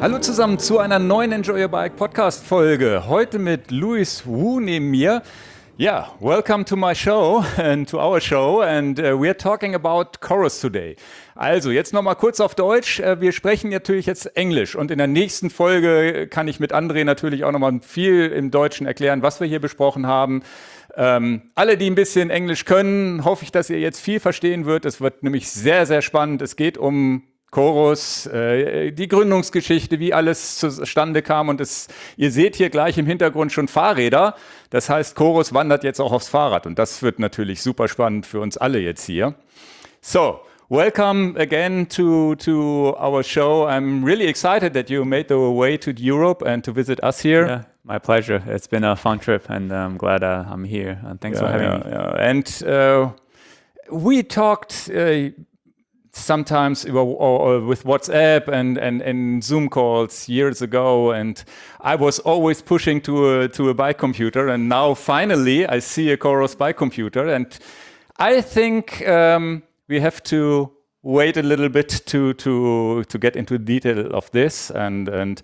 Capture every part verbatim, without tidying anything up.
Hallo zusammen zu einer neuen Enjoy Your Bike Podcast Folge. Heute mit Louis Wu neben mir. Yeah, welcome to my show and to our show and uh, we're talking about Coros today. Also jetzt nochmal kurz auf Deutsch. Uh, wir sprechen natürlich jetzt Englisch und in der nächsten Folge kann ich mit André natürlich auch nochmal viel im Deutschen erklären, was wir hier besprochen haben. Ähm, alle, die ein bisschen Englisch können, hoffe ich, dass ihr jetzt viel verstehen wird. Es wird nämlich sehr, sehr spannend. Es geht um Coros, äh, die Gründungsgeschichte, wie alles zustande kam und es, ihr seht hier gleich im Hintergrund schon Fahrräder. Das heißt, Coros wandert jetzt auch aufs Fahrrad und das wird natürlich super spannend für uns alle jetzt hier. So, welcome again to, to our show. I'm really excited that you made the way to Europe and to visit us here. Yeah, my pleasure. It's been a fun trip and I'm glad uh, I'm here. And thanks yeah, for having yeah, me. Yeah. And uh, we talked uh, sometimes or, or with WhatsApp and, and, and Zoom calls years ago, and I was always pushing to a, to a bike computer, and now finally I see a Coros bike computer, and I think um, we have to wait a little bit to to to get into detail of this, and and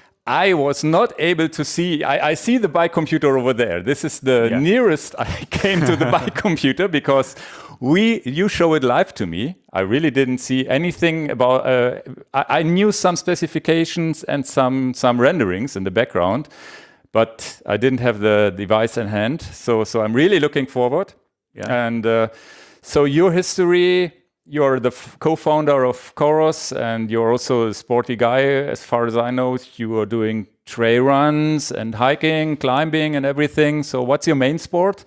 I was not able to see. I, I see the bike computer over there. This is the Yeah. nearest I came to the bike computer because we you show it live to me. I really didn't see anything about. Uh, I, I knew some specifications and some some renderings in the background, but I didn't have the device in hand. So so I'm really looking forward. Yeah. And uh, so your history. You're the f- co-founder of Coros, and you're also a sporty guy. As far as I know, you are doing trail runs and hiking, climbing, and everything. So, what's your main sport?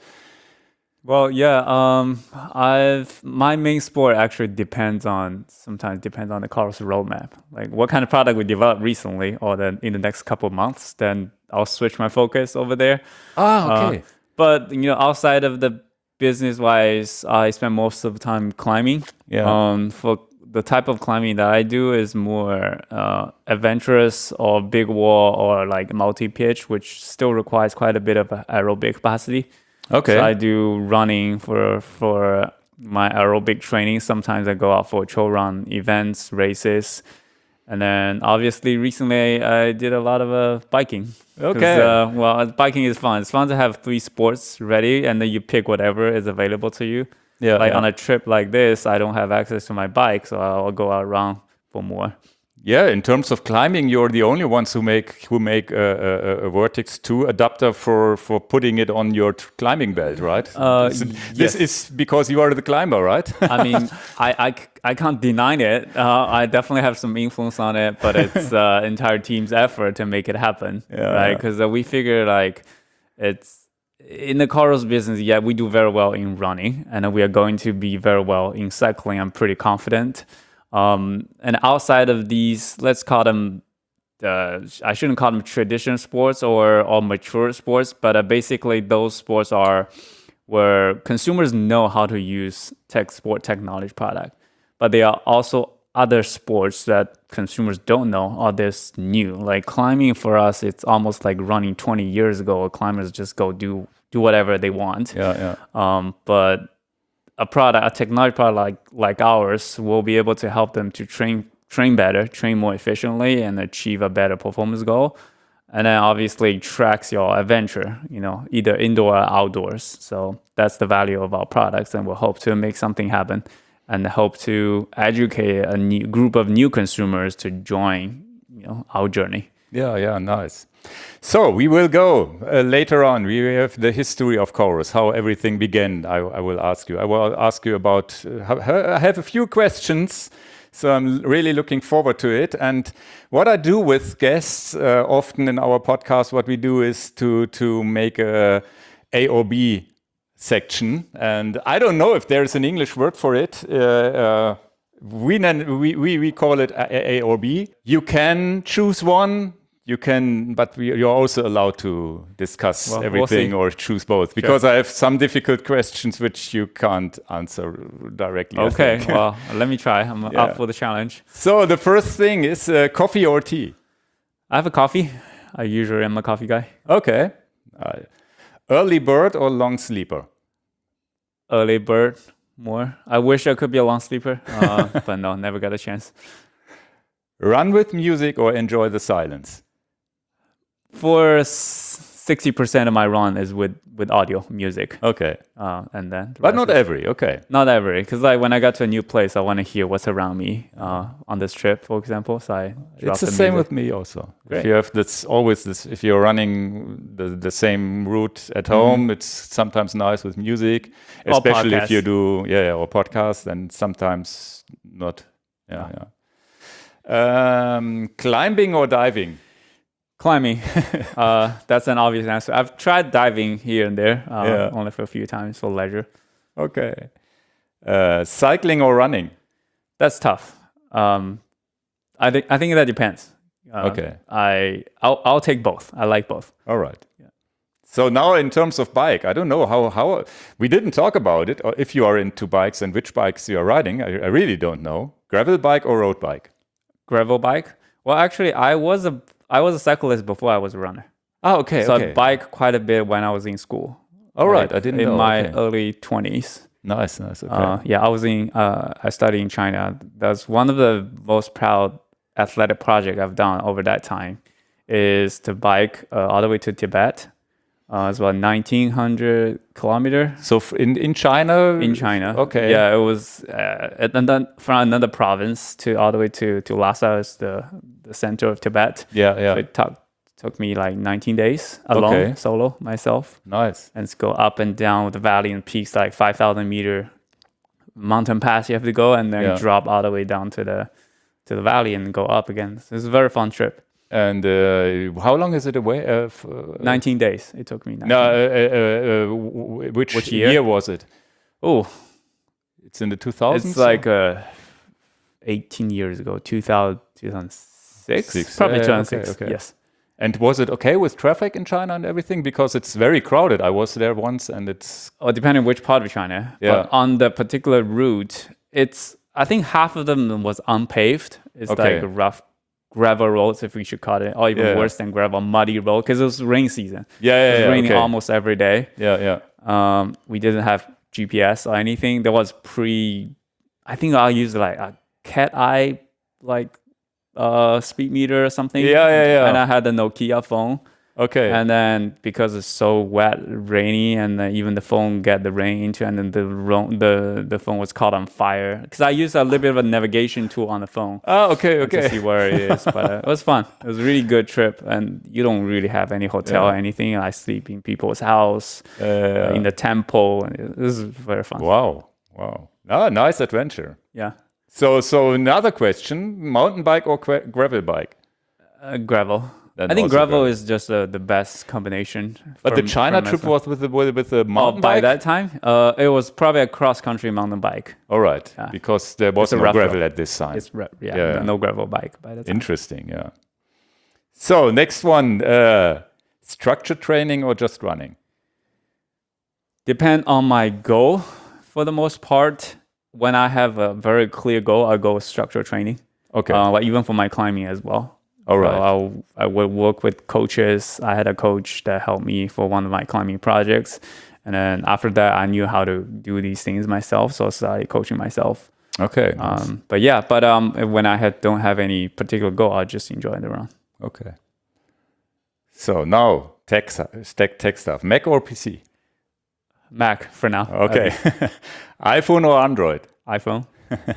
Well, yeah, um, I've my main sport actually depends on sometimes depends on the Coros roadmap. Like what kind of product we develop recently, or then in the next couple of months, then I'll switch my focus over there. Ah, okay. Uh, but you know, outside of the business-wise, I spend most of the time climbing. Yeah. Um, for the type of climbing that I do is more uh, adventurous or big wall or like multi-pitch, which still requires quite a bit of aerobic capacity. Okay. So I do running for for my aerobic training. Sometimes I go out for trail run events, races. And then obviously recently I did a lot of uh, biking. Okay. Uh, well, biking is fun. It's fun to have three sports ready and then you pick whatever is available to you. Yeah. Like yeah. on a trip like this, I don't have access to my bike, so I'll go out around for more. Yeah, in terms of climbing, you're the only ones who make who make a, a, a Vertex two adapter for, for putting it on your t- climbing belt, right? Uh, this, yes. this is because you are the climber, right? I mean, I, I, I can't deny it. Uh, I definitely have some influence on it, but it's uh, entire team's effort to make it happen, Yeah, right? yeah. Because uh, we figure like it's in the Coros business. Yeah, we do very well in running, and we are going to be very well in cycling. I'm pretty confident. Um, and outside of these, let's call them, uh, I shouldn't call them traditional sports or, or mature sports, but uh, basically those sports are where consumers know how to use tech sport technology product. But there are also other sports that consumers don't know are this new. Like climbing for us, it's almost like running twenty years ago. Climbers just go do do whatever they want. Yeah, yeah. Um, but a product, a technology product like like ours, will be able to help them to train train better, train more efficiently, and achieve a better performance goal. And then obviously tracks your adventure, you know, either indoor or outdoors. So that's the value of our products, and we'll hope to make something happen, and hope to educate a new group of new consumers to join, you know, our journey. Yeah, yeah, nice. So we will go uh, later on. We have the history of Coros, how everything began. I, I will ask you. I will ask you about. Uh, I have a few questions, so I'm really looking forward to it. And what I do with guests uh, often in our podcast, what we do is to to make a A or B section. And I don't know if there's an English word for it. Uh, uh, we, we we we call it A, A or B. You can choose one. You can, but we, you're also allowed to discuss Well, we'll everything see. or choose both, because I have some difficult questions which you can't answer directly. I Okay, think. well, let me try. I'm Yeah. up for the challenge. So the first thing is uh, coffee or tea? I have a coffee. I usually am a coffee guy. Okay. Uh, early bird or long sleeper? Early bird, more. I wish I could be a long sleeper, uh, but no, never got a chance. Run with music or enjoy the silence? For sixty percent of my run is with, with audio, music. Okay. Uh, and then the But rest not is- every, okay. Not every, because like when I got to a new place, I want to hear what's around me uh, on this trip, for example. So I drop It's the, the same music. with me also. Great. If you have this always this, if you're running the, the same route at home, it's sometimes nice with music, Or especially if podcasts. you do yeah, yeah or podcasts, and sometimes not. Yeah, yeah. Um, climbing or diving? Climbing. uh, that's an obvious answer. I've tried diving here and there, uh, Yeah. only for a few times for leisure. Okay. Uh, cycling or running? That's tough. Um, I think I think that depends. Uh, Okay. I I'll, I'll take both. I like both. All right. So now in terms of bike, I don't know how, how we didn't talk about it, or if you are into bikes and which bikes you are riding. I, I really don't know. Gravel bike or road bike? Gravel bike. Well, actually, I was a I was a cyclist before I was a runner. Oh, okay, So okay. I biked quite a bit when I was in school. All right, Like, I didn't in know. my Okay. early twenties. Nice, nice. Okay. Uh, yeah, I was in. Uh, I studied in China. That's one of the most proud athletic project I've done over that time. Is to bike uh, all the way to Tibet. Uh, it's about nineteen hundred kilometer so f- in in China. in China. Okay. Yeah, it was, uh, and then from another province to all the way to to Lhasa, is the the center of Tibet. Yeah, yeah. So it took took me like nineteen days alone, Okay. solo myself, Nice. and to go up and down the valley and peaks, like five thousand meter mountain pass you have to go, and then Yeah. drop all the way down to the to the valley and go up again. So it's a very fun trip. And uh, how long is it away? Uh, f- uh, nineteen days it took me. nineteen. No, uh, uh, uh, w- which, Which year? was it? Oh, It's in the two thousands. it's like uh, eighteen years ago, two thousand, two thousand six? Six. Probably Yeah, two yeah, thousand six, okay, okay. yes. And was it okay with traffic in China and everything? Because it's very crowded. I was there once, and it's Or depending which part of China. Yeah. But on the particular route, it's, I think half of them was unpaved. It's Okay. like rough gravel roads, if we should call it, or even Yeah. worse than gravel, muddy road, because it was rain season. yeah, yeah, It was yeah, raining okay. almost every day. Yeah, yeah. Um, we didn't have G P S or anything. There was pre, I think I used like a cat eye, like uh, speed meter or something. Yeah, yeah, yeah. And I had the Nokia phone. Okay. And then because it's so wet, rainy, and then even the phone get the rain into, and then the ro- the the phone was caught on fire. Because I used a little bit of a navigation tool on the phone oh, okay, to see okay. where it is. But uh, it was fun. It was a really good trip, and you don't really have any hotel Yeah. or anything. I sleep in people's house, Uh, uh, in the temple, and it was very fun. wow, wow. Ah, nice adventure. Yeah, So, so another question: mountain bike or gra- gravel bike? uh, gravel. Then I think also gravel gravel. is just uh, the best combination. But the from- China from trip myself. was with the with, with the Oh, mountain by bike. that time, uh, it was probably a cross-country mountain bike. All right, Yeah. because there was It's a no rough gravel road. at this time. It's re- yeah, Yeah. no, no gravel bike by the time. Interesting, yeah. So next one: uh, structured training or just running? Depend on my goal. For the most part, when I have a very clear goal, I go with structured training. Okay, Uh, like even for my climbing as well. all So right. I'll, I would work with coaches. I had a coach that helped me for one of my climbing projects. And then after that, I knew how to do these things myself. So I started coaching myself. Okay, nice. Um, but yeah, but um, when I had, don't have any particular goal, I just enjoy the run. okay. So now tech, stu- tech, tech stuff: Mac or P C? Mac for now. Okay, iPhone or Android? Uh, iPhone.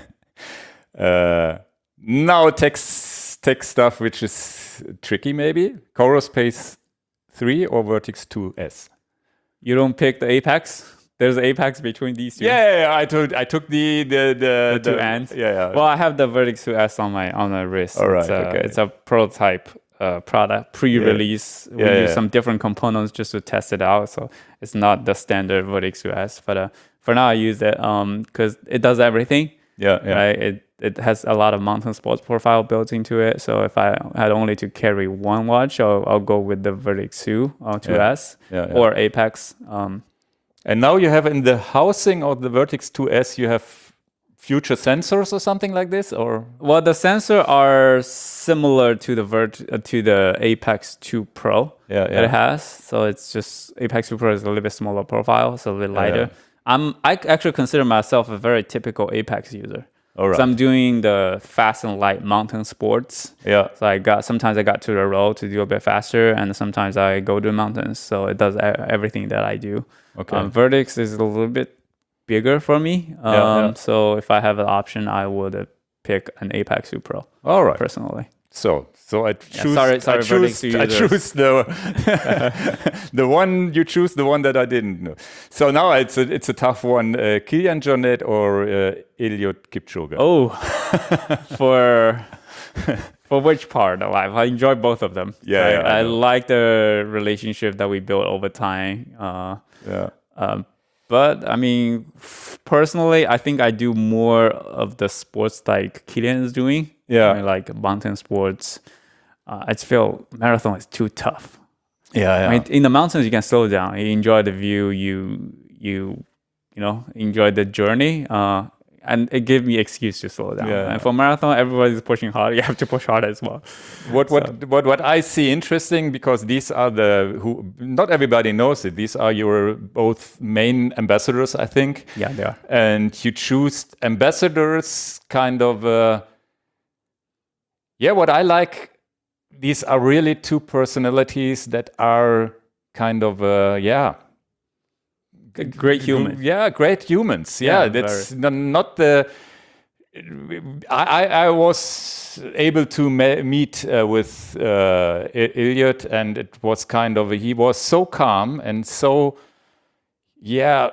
Uh, now tech, s- tech stuff, which is tricky maybe. Chorus Pace three or Vertex two S? You don't pick the Apex? There's an Apex between these two. Yeah, yeah, yeah, I took I took the the the, The two ends? Yeah, yeah. Well, I have the Vertex two S on my on my wrist. All right, It's a, okay. it's a prototype uh, product, pre-release. We Yeah, use yeah. some different components just to test it out. So it's not the standard Vertex two S. But uh, for now, I use it because it does everything. yeah, yeah. Right? It it has a lot of mountain sports profile built into it. So if I had only to carry one watch, I'll, I'll go with the Vertex two or two S Yeah, yeah. or Apex. Um, And now you have in the housing of the Vertex two S, you have future sensors or something like this, or Well, the sensor are similar to the Vert uh, to the Apex two Pro Yeah, that yeah. it has. So it's just Apex two Pro is a little bit smaller profile, so a little Yeah, lighter. yeah. I'm I actually consider myself a very typical Apex user. All right. So I'm doing the fast and light mountain sports. Yeah. So I got sometimes I got to the road to do a bit faster, and sometimes I go to the mountains. So it does e- everything that I do. Okay. Um, Vertex is a little bit bigger for me. Um, Yeah, yeah. So if I have an option, I would uh, pick an Apex Supro All right. personally. So, so I choose. sorry- sorry, I choose. Verdict to I users. choose the the one you choose, the one that I didn't know. So now it's a it's a tough one. Uh, Kilian Jornet or uh, Eliud Kipchoge? Oh, for for which part of life? I enjoy both of them. Yeah, I, yeah, I I know. like the relationship that we built over time. Uh, Yeah. Um, but I mean, f- personally, I think I do more of the sports like Killian is doing. Yeah. I mean, like mountain sports. Uh, I just feel marathon is too tough. Yeah. I mean, in the mountains you can slow down. You enjoy the view. You you you know enjoy the journey. Uh, and it gives me excuse to slow down. Yeah. And for marathon, everybody's pushing hard. You have to push hard as well. What what what what I see interesting, because these are the who not everybody knows it. These are your both main ambassadors, I think. Yeah, they are. And you choose ambassadors, kind of. Uh, yeah, what I like. These are really two personalities that are kind of uh, yeah. Great human. Yeah, great humans. Yeah, Yeah, that's n- not the. I, I I was able to me- meet uh, with uh, E- Eliud, and it was kind of a, he was so calm and so, yeah,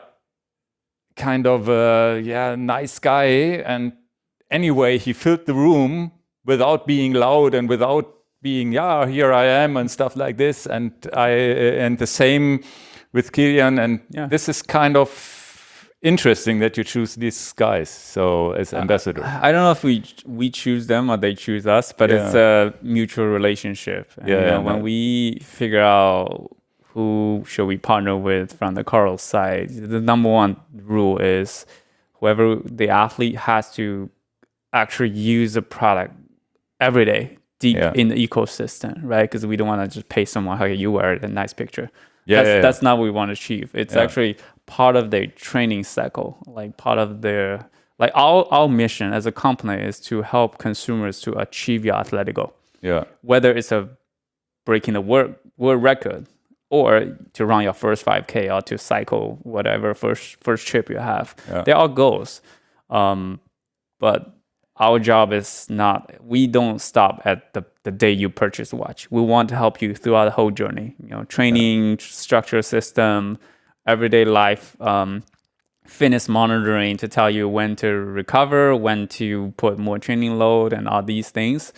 kind of a yeah nice guy. And anyway, he filled the room without being loud and without being yeah here I am and stuff like this. And I and the same with Kilian, and Yeah. this is kind of interesting that you choose these guys so as ambassadors. I don't know if we we choose them or they choose us, but it's a mutual relationship. And, Yeah, you know, yeah, when no. we figure out who should we partner with from the Coral side, the number one rule is whoever the athlete has to actually use the product every day deep Yeah. in the ecosystem, right? Because we don't want to just pay someone, hey, you wear it, a nice picture. Yeah, that's, yeah, yeah. that's not what we want to achieve. It's Yeah. actually part of their training cycle, like part of their, like our, our mission as a company is to help consumers to achieve your athletic goal. Yeah, Whether it's a breaking the world, world record or to run your first five K or to cycle whatever first first trip you have. Yeah. They're all goals. Um, but our job is not, we don't stop at the, the day you purchase a watch. We want to help you throughout the whole journey, you know, training, structure system, everyday life, um, fitness monitoring to tell you when to recover, when to put more training load and all these things.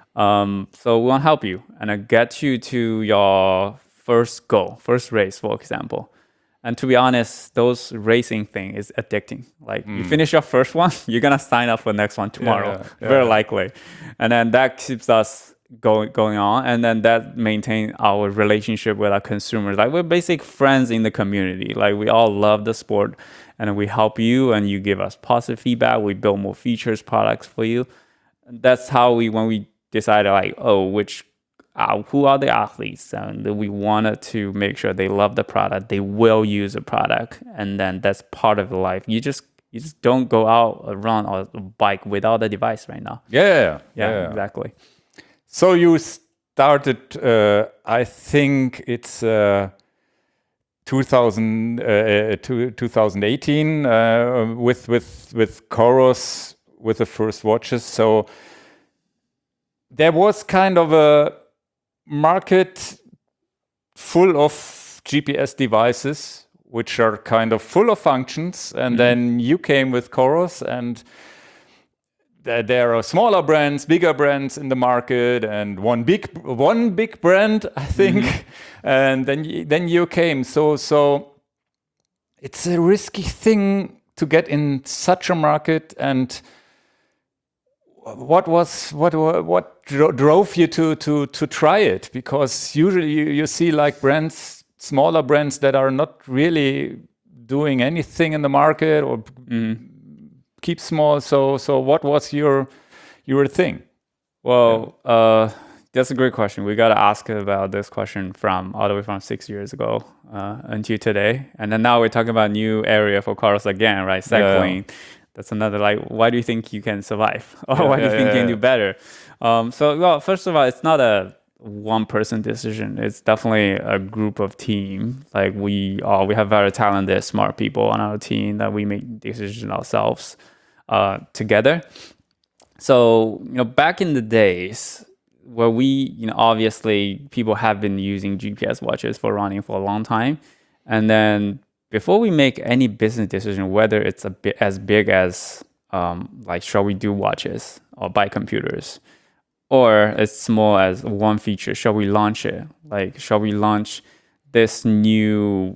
Um, so we want to help you and uh, get you to your first goal, first race, for example. And to be honest, those racing thing is addicting. Like you finish your first one, you're gonna sign up for the next one tomorrow, yeah, yeah. very likely. And then that keeps us going going on, and then that maintain our relationship with our consumers. Like we're basic friends in the community. Like we all love the sport, and we help you, and you give us positive feedback. We build more features, products for you. That's how we when we decided like, oh, which. Uh, who are the athletes, and we wanted to make sure they love the product, they will use the product, and then that's part of the life. You just you just don't go out or run or bike without the device right now. yeah, yeah, Yeah, yeah, yeah. exactly. So you started, uh, I think it's uh, two thousand, uh, two, twenty eighteen uh, with with with Coros with the first watches. So there was kind of a market full of G P S devices, which are kind of full of functions, and then you came with Coros, and th- there are smaller brands, bigger brands in the market, and one big one big brand, I think, and then y- then you came. So so it's a risky thing to get in such a market. And what was what wa- what dro- drove you to to to try it? Because usually you, you see like brands, smaller brands that are not really doing anything in the market or keep small. So so what was your your thing? Well, uh, that's a great question. We got to ask about this question from all the way from six years ago uh, until today, and then now we're talking about new area for cars again, right? Cycling. That's another, like, why do you think you can survive? Or Yeah, why do yeah, you think yeah, you can yeah. do better? Um, so, well, first of all, it's not a one person decision. It's definitely a group of team. Like we are, we have very talented, smart people on our team that we make decisions ourselves uh, together. So, you know, back in the days where we, you know, obviously people have been using G P S watches for running for a long time. And then before we make any business decision, whether it's a bit as big as um, like, shall we do watches or buy computers, or as small as one feature, shall we launch it? Like, shall we launch this new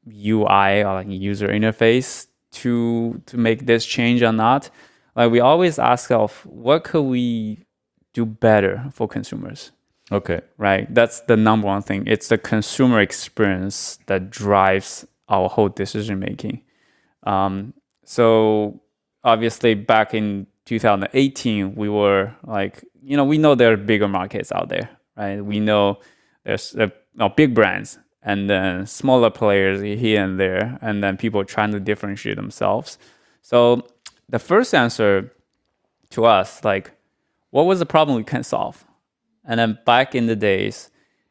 U I or like user interface to to make this change or not? Like, we always ask ourselves, what could we do better for consumers? Okay. Right? That's the number one thing. It's the consumer experience that drives our whole decision making. Um, so obviously back in two thousand eighteen, we were like, you know, we know there are bigger markets out there, right? We know there's uh, no, big brands and then smaller players here and there, and then people trying to differentiate themselves. So the first answer to us, like, what was the problem we can solve? And then back in the days,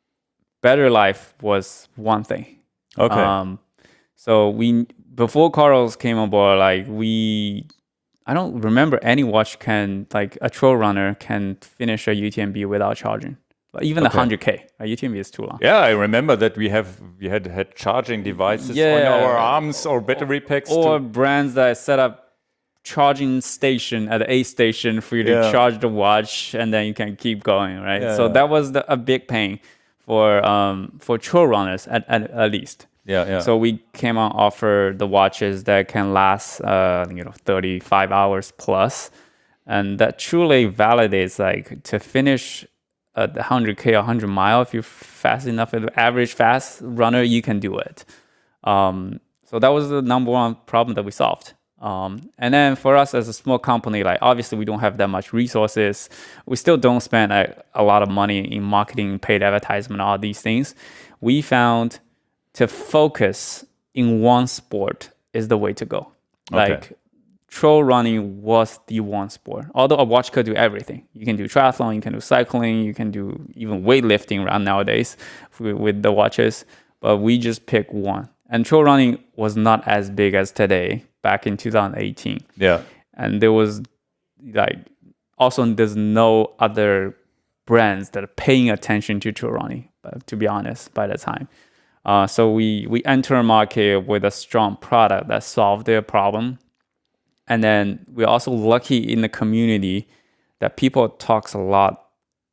better life was one thing. Okay. Um, so we before Carlos came on board, like we, I don't remember any watch can like a trail runner can finish a U T M B without charging. Like even the Okay. one hundred K, a U T M B is too long. Yeah, I remember that we have we had had charging devices on Yeah. our arms or battery packs. Or to, brands that set up charging station at the aid station for you to Yeah. charge the watch and then you can keep going, right? Yeah, so yeah. that was the, a big pain for um for trail runners at, at, at least. yeah, yeah. So we came out offer the watches that can last uh you know thirty-five hours plus, and that truly validates like to finish a one hundred K or one hundred mile, if you're fast enough, an average fast runner, you can do it. Um, so that was the number one problem that we solved. Um, and then for us as a small company, like obviously we don't have that much resources. We still don't spend a, a lot of money in marketing, paid advertisement, all these things. We found to focus in one sport is the way to go. Okay. Like trail running was the one sport. Although a watch could do everything. You can do triathlon, you can do cycling, you can do even weightlifting around nowadays with, with the watches. But we just pick one. And trail running was not as big as today back in two thousand eighteen. Yeah. And there was like also there's no other brands that are paying attention to trail running, but to be honest, by the time. Uh, so we we enter a market with a strong product that solved their problem. And then we're also lucky in the community that people talks a lot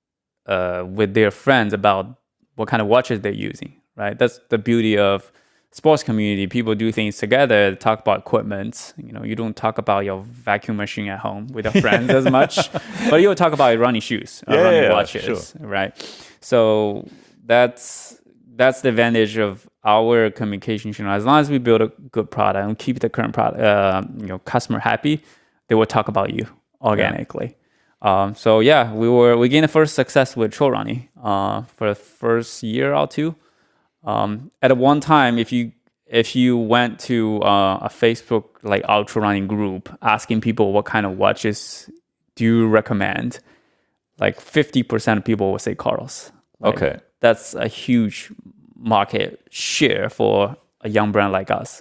uh, with their friends about what kind of watches they're using, right? That's the beauty of sports community. People do things together, talk about equipment. You know, you don't talk about your vacuum machine at home with your friends as much, but you'll talk about running shoes, uh, Yeah, running yeah, watches, sure. right? So that's that's the advantage of our communication channel. As long as we build a good product and keep the current product, uh, you know, customer happy, they will talk about you organically. Yeah. Um, so yeah, we were we gained the first success with trail running uh, for the first year or two. Um, at one time, if you if you went to uh, a Facebook like ultra running group asking people what kind of watches do you recommend, like fifty percent of people will say Carlos. Like, Okay. That's a huge market share for a young brand like us.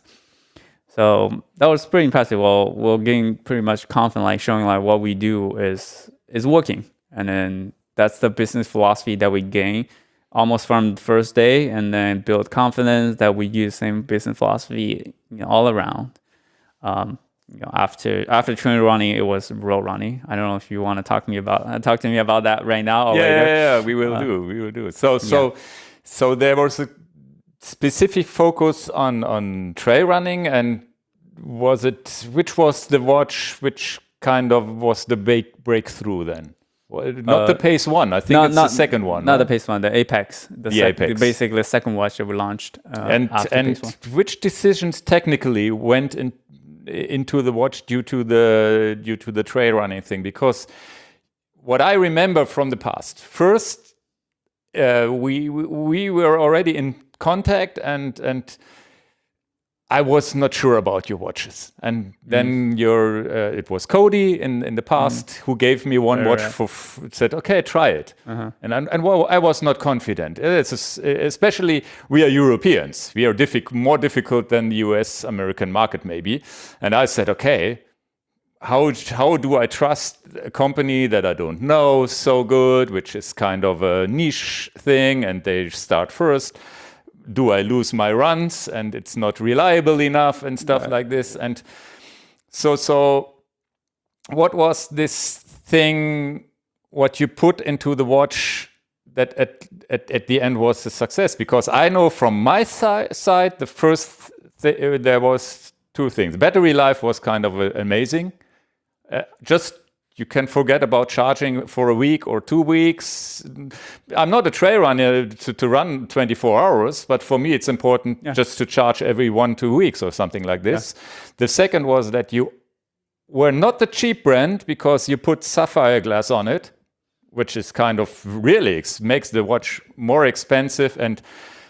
So that was pretty impressive. Well, we're getting pretty much confident, like showing like what we do is is working, and then that's the business philosophy that we gain almost from the first day, and then build confidence that we use same business philosophy, you know, all around. Um, you know, after after trail running, it was road running. I don't know if you want to talk to me about uh, talk to me about that right now or Yeah, later. yeah, yeah, we will Uh, do. We will do. So, so, so there was a specific focus on on trail running, and was it which was the watch which kind of was the big breakthrough then? Well, not Uh, the Pace One. I think No, it's not the second one. Not right? the Pace One, the Apex. The, The sec- Apex. Basically, the second watch that we launched. Uh, and after and Pace One. which decisions technically went in into the watch due to the due to the trail running thing? Because what I remember from the past, first uh, we we were already in contact, and and I was not sure about your watches. And then mm. your uh, it was Cody in, in the past mm. who gave me one Very watch right. for f- said, okay, try it. Uh-huh. And and, and well, I was not confident. It's a, especially we are Europeans. We are diffi- more difficult than the U S American market maybe. And I said, okay, how how do I trust a company that I don't know so good, which is kind of a niche thing, and they start first. Do I lose my runs and it's not reliable enough and stuff right. like this? And so, so what was this thing, what you put into the watch that at, at, at the end was a success? Because I know from my si- side, the first, th- there was two things. Battery life was kind of uh, amazing. Uh, just you can forget about charging for a week or two weeks. I'm not a trail runner to, to run twenty-four hours, but for me it's important yeah. just to charge every one, two weeks or something like this. Yeah. The second was that you were not the cheap brand because you put sapphire glass on it, which is kind of really ex- makes the watch more expensive, and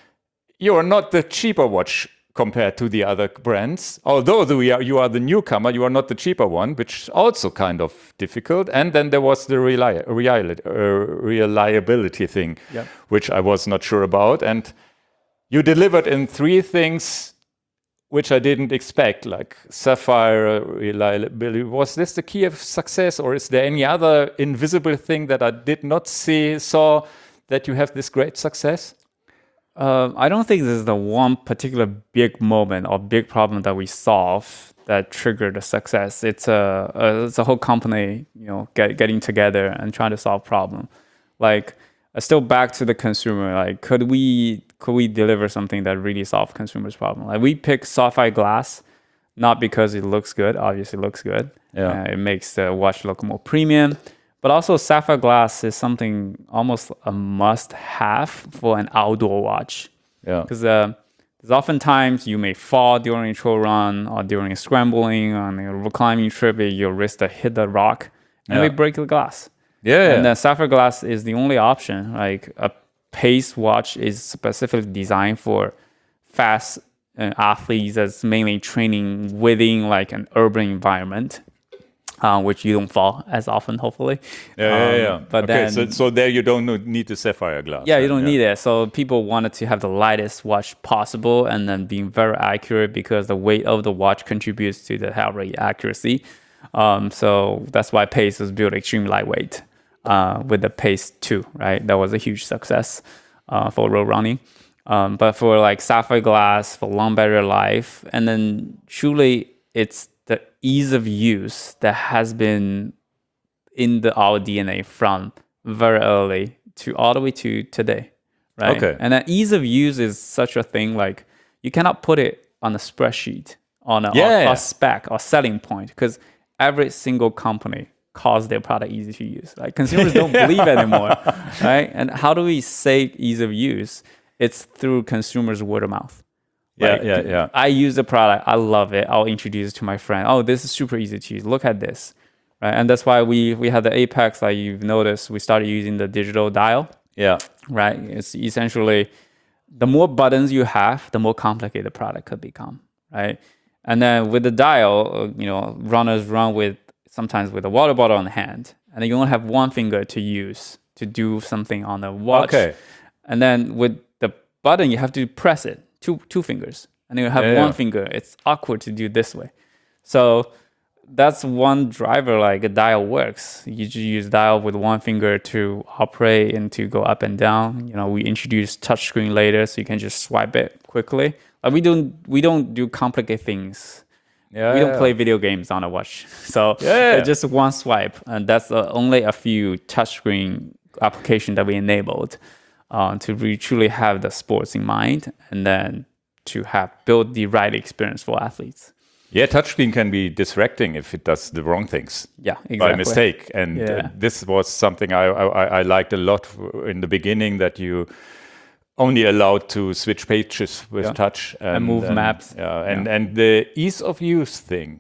you are not the cheaper watch compared to the other brands. Although the, we are, you are the newcomer, you are not the cheaper one, which is also kind of difficult. And then there was the reli- reli- uh, reliability thing, yeah. which I was not sure about. And you delivered in three things which I didn't expect, like sapphire reliability. Was this the key of success, or is there any other invisible thing that I did not see, saw that you have this great success? Uh, I don't think this is the one particular big moment or big problem that we solve that triggered the success. It's a, a it's a whole company, you know, get, getting together and trying to solve problem. Like, uh, still back to the consumer. Like, could we could we deliver something that really solved consumers' problem? Like, we pick sapphire glass, not because it looks good. Obviously, it looks good. Yeah, uh, it makes the watch look more premium. But also, sapphire glass is something almost a must-have for an outdoor watch. Yeah. Because uh, there's oftentimes you may fall during a trail run or during a scrambling on a climbing trip. Your wrist hit the rock and yeah. may break the glass. Yeah. And then sapphire glass is the only option. Like, a pace watch is specifically designed for fast uh, athletes that's mainly training within like an urban environment. Uh, which you don't fall as often, hopefully. Yeah, um, yeah, yeah. But okay, then, so, so there you don't need the sapphire glass. Yeah, then, you don't yeah. need it. So people wanted to have the lightest watch possible and then being very accurate because the weight of the watch contributes to the heart rate accuracy. Um, so that's why Pace was built extremely lightweight uh, with the Pace two, right? That was a huge success uh, for road running. Um, but for like sapphire glass, for long battery life, and then truly it's the ease of use that has been in the our D N A from very early to all the way to today, right? Okay. And that ease of use is such a thing, like you cannot put it on a spreadsheet, on a, yeah, or, yeah. or spec or selling point, because every single company calls their product easy to use. Like consumers don't believe it anymore, right? And how do we say ease of use? It's through consumers' word of mouth. Like, yeah, yeah, yeah. I use the product. I love it. I'll introduce it to my friend. Oh, this is super easy to use. Look at this, right? And that's why we we had the Apex. Like you've noticed, we started using the digital dial. Yeah, right. It's essentially the more buttons you have, the more complicated the product could become, right? And then with the dial, you know, runners run with sometimes with a water bottle on hand, and then you only have one finger to use to do something on the watch. Okay. And then with the button, you have to press it. Two two fingers, and then you have yeah, one yeah. finger. It's awkward to do this way. So that's one driver, like a dial works. You just use dial with one finger to operate and to go up and down. You know, we introduced touchscreen later, so you can just swipe it quickly. Like we don't we don't do complicated things. Yeah, we don't yeah. play video games on a watch. So yeah. it's just one swipe, and that's uh, only a few touchscreen application that we enabled. Uh, to really truly have the sports in mind and then to have built the right experience for athletes. Yeah, touchscreen can be distracting if it does the wrong things. Yeah, exactly. By mistake. And yeah. uh, this was something I, I, I liked a lot in the beginning, that you only allowed to switch pages with yeah. touch. And, and move and, maps. Yeah, and, yeah. and the ease of use thing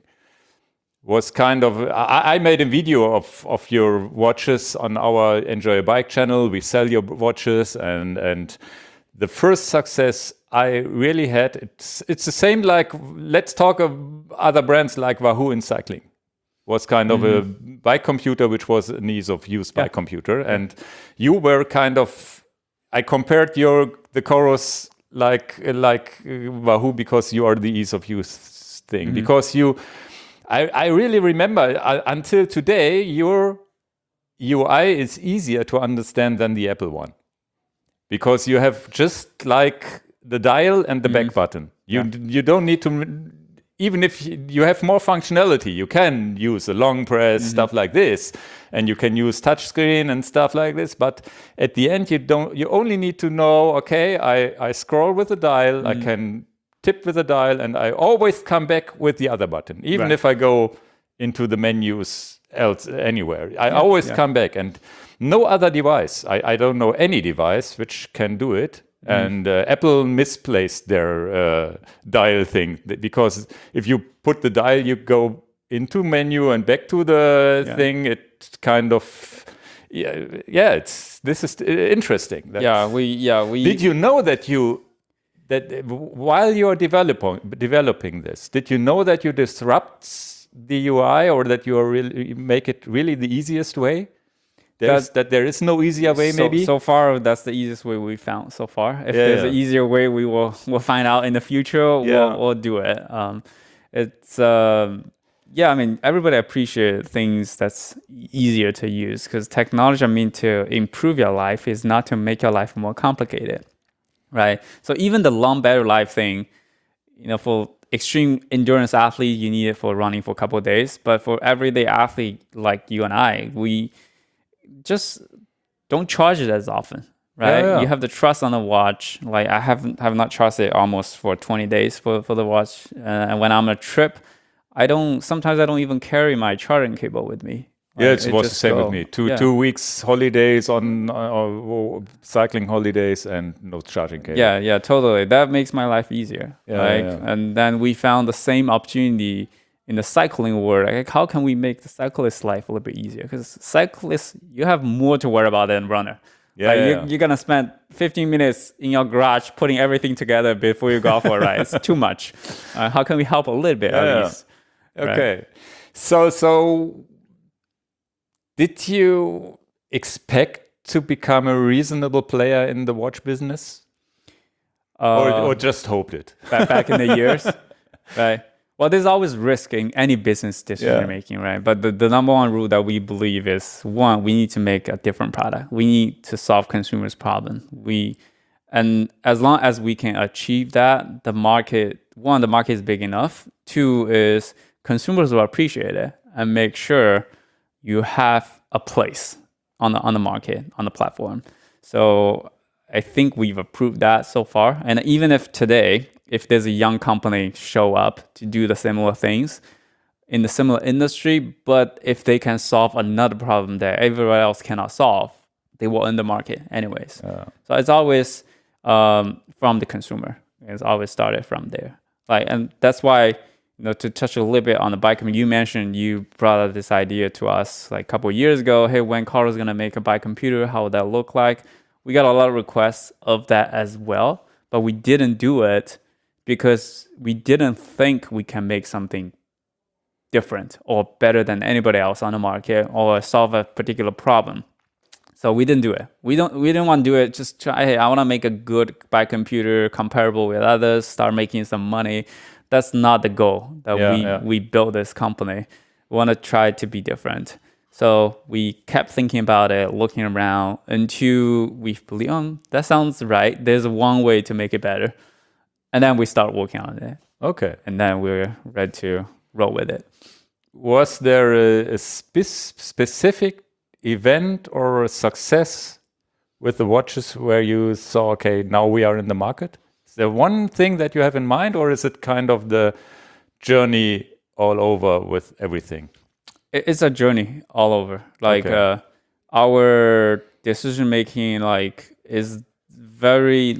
was kind of, I, I made a video of, of your watches on our Enjoy a Bike channel. We sell your watches, and, and the first success I really had, it's, it's the same like, let's talk of other brands like Wahoo in cycling. Was kind of mm-hmm. a bike computer, which was an ease of use yeah. bike computer. And you were kind of, I compared your, the Coros like, like uh, Wahoo because you are the ease of use thing. Mm-hmm. Because you, I, I really remember uh, until today, your U I is easier to understand than the Apple one. Because you have just like the dial and the mm-hmm. back button. You, yeah. you don't need to, even if you have more functionality, you can use a long press, mm-hmm. stuff like this, and you can use touchscreen and stuff like this. But at the end, you don't. You only need to know. Okay, I, I scroll with the dial, mm-hmm. I can tip with the dial, and I always come back with the other button, even right. if I go into the menus else anywhere. I yeah, always yeah. come back, and no other device. I, I don't know any device which can do it. Mm. And uh, Apple misplaced their uh, dial thing because if you put the dial, you go into menu and back to the yeah. thing. It kind of, yeah, yeah. It's this is interesting. That's, yeah, we, yeah, we. Did you know that you that while you are developing developing this, did you know that you disrupt the U I or that you are really make it really the easiest way? That, that there is no easier way, so, maybe? So far, that's the easiest way we found so far. If yeah, there's yeah. an easier way, we will we'll find out in the future. Yeah. We'll, we'll do it. Um, it's, um, yeah, I mean, everybody appreciates things that's easier to use because technology, I mean, to improve your life is not to make your life more complicated, right? So even the long battery life thing, you know, for extreme endurance athlete, you need it for running for a couple of days. But for everyday athlete like you and I, we just don't charge it as often, right? Yeah, yeah. You have the trust on the watch. Like I haven't have not charged it almost for twenty days for, for the watch. Uh, and when I'm on a trip, I don't, sometimes I don't even carry my charging cable with me. Like, yeah, it, it was the same go. with me. Two yeah. two weeks holidays on uh, cycling holidays and no charging cable. Yeah, yeah, totally. That makes my life easier. Yeah, like, yeah, yeah. And then we found the same opportunity in the cycling world. Like, how can we make the cyclist life a little bit easier? Because cyclists, you have more to worry about than runner. Yeah, like yeah, you, yeah. You're gonna spend fifteen minutes in your garage putting everything together before you go out for a ride. It's too much. Uh, how can we help a little bit yeah, at yeah. least? Okay. Right? So, so did you expect to become a reasonable player in the watch business? Uh, or, or just hoped it? Back, back in the years, right? Well, there's always risk in any business decision yeah. making, right? But the, the number one rule that we believe is, one, we need to make a different product. We need to solve consumers' problem. We, and as long as we can achieve that, the market, one, the market is big enough. Two is consumers will appreciate it and make sure you have a place on the on the market, on the platform. So I think we've approved that so far. And even if today, if there's a young company show up to do the similar things in the similar industry, but if they can solve another problem that everyone else cannot solve, they will in the market anyways. Yeah. So it's always um, from the consumer. It's always started from there. Like, and that's why, you know, to touch a little bit on the bike, I mean, you mentioned you brought up this idea to us like a couple of years ago. Hey, when Coros gonna make a bike computer, how would that look like? We got a lot of requests of that as well, but we didn't do it because we didn't think we can make something different or better than anybody else on the market or solve a particular problem. So we didn't do it. We don't. We didn't want to do it. Just try. Hey, I want to make a good bike computer comparable with others. Start making some money. That's not the goal that yeah, we yeah. we built this company. We want to try to be different. So we kept thinking about it, looking around until we believe, oh, that sounds right. There's one way to make it better. And then we start working on it. Okay. And then we're ready to roll with it. Was there a, a spe- specific event or a success with the watches where you saw, okay, now we are in the market? Is there one thing that you have in mind, or is it kind of the journey all over with everything? It's a journey all over. Like okay. uh, our decision making, like, is very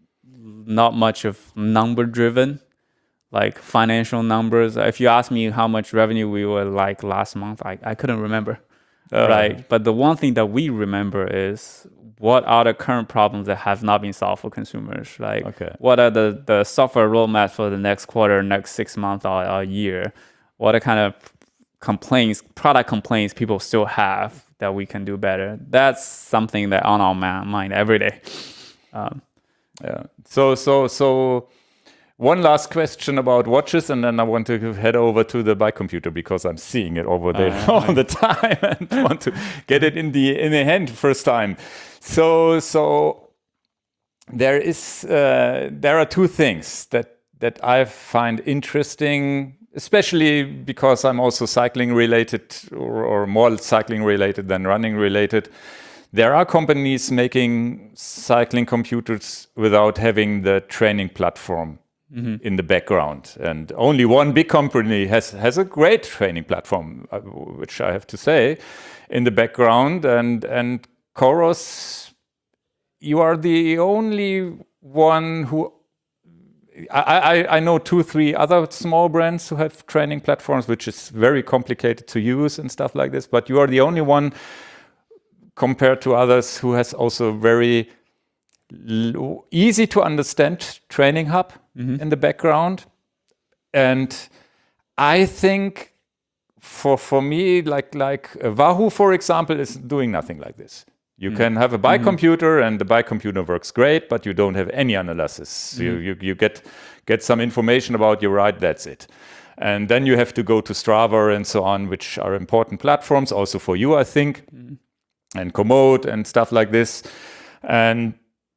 not much of number driven, like financial numbers. If you ask me how much revenue we were like last month, I, I couldn't remember. Uh, right? But the one thing that we remember is what are the current problems that have not been solved for consumers? Like, Okay. what are the, the software roadmaps for the next quarter, next six months, or a year? What are kind of complaints, product complaints people still have that we can do better? That's something that on our ma- mind every day. Um, Yeah. So, so, so one last question about watches, and then I want to head over to the bike computer because I'm seeing it over there uh, all the time and want to get it in the in the hand first time. So, so there is uh, there are two things that that I find interesting, especially because I'm also cycling related or, or more cycling related than running related. There are companies making cycling computers without having the training platform mm-hmm. in the background. And only one big company has, has a great training platform, uh, which I have to say, in the background. And, and Coros, you are the only one who... I, I, I know two, three other small brands who have training platforms, which is very complicated to use and stuff like this. But you are the only one compared to others who has also very l- easy to understand training hub mm-hmm. in the background. And I think for for me, like like uh, Wahoo, for example, is doing nothing like this. You mm-hmm. can have a bike mm-hmm. computer, and the bike computer works great, but you don't have any analysis. Mm-hmm. You, you you get get some information about your ride, that's it. And then you have to go to Strava and so on, which are important platforms also for you, I think. Mm-hmm. And Komoot and stuff like this. And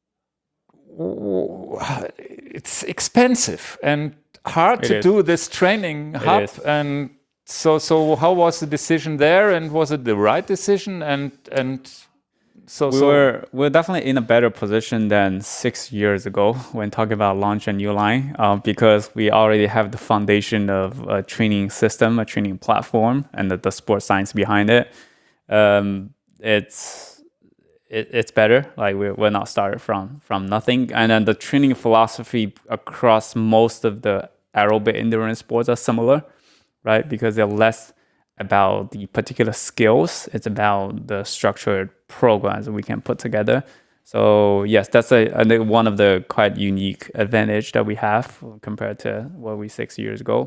it's expensive and hard it to is. do this training it hub. Is. And so so how was the decision there? And was it the right decision? And and so we so were we're definitely in a better position than six years ago when talking about launch a new line, uh, because we already have the foundation of a training system, a training platform, and the, the sports science behind it. Um, it's it, it's better. Like we're we're not started from from nothing, and then the training philosophy across most of the aerobic endurance sports are similar, right? Because they're less about the particular skills. It's about the structured programs that we can put together. So yes, that's a, a one of the quite unique advantage that we have compared to what we six years ago.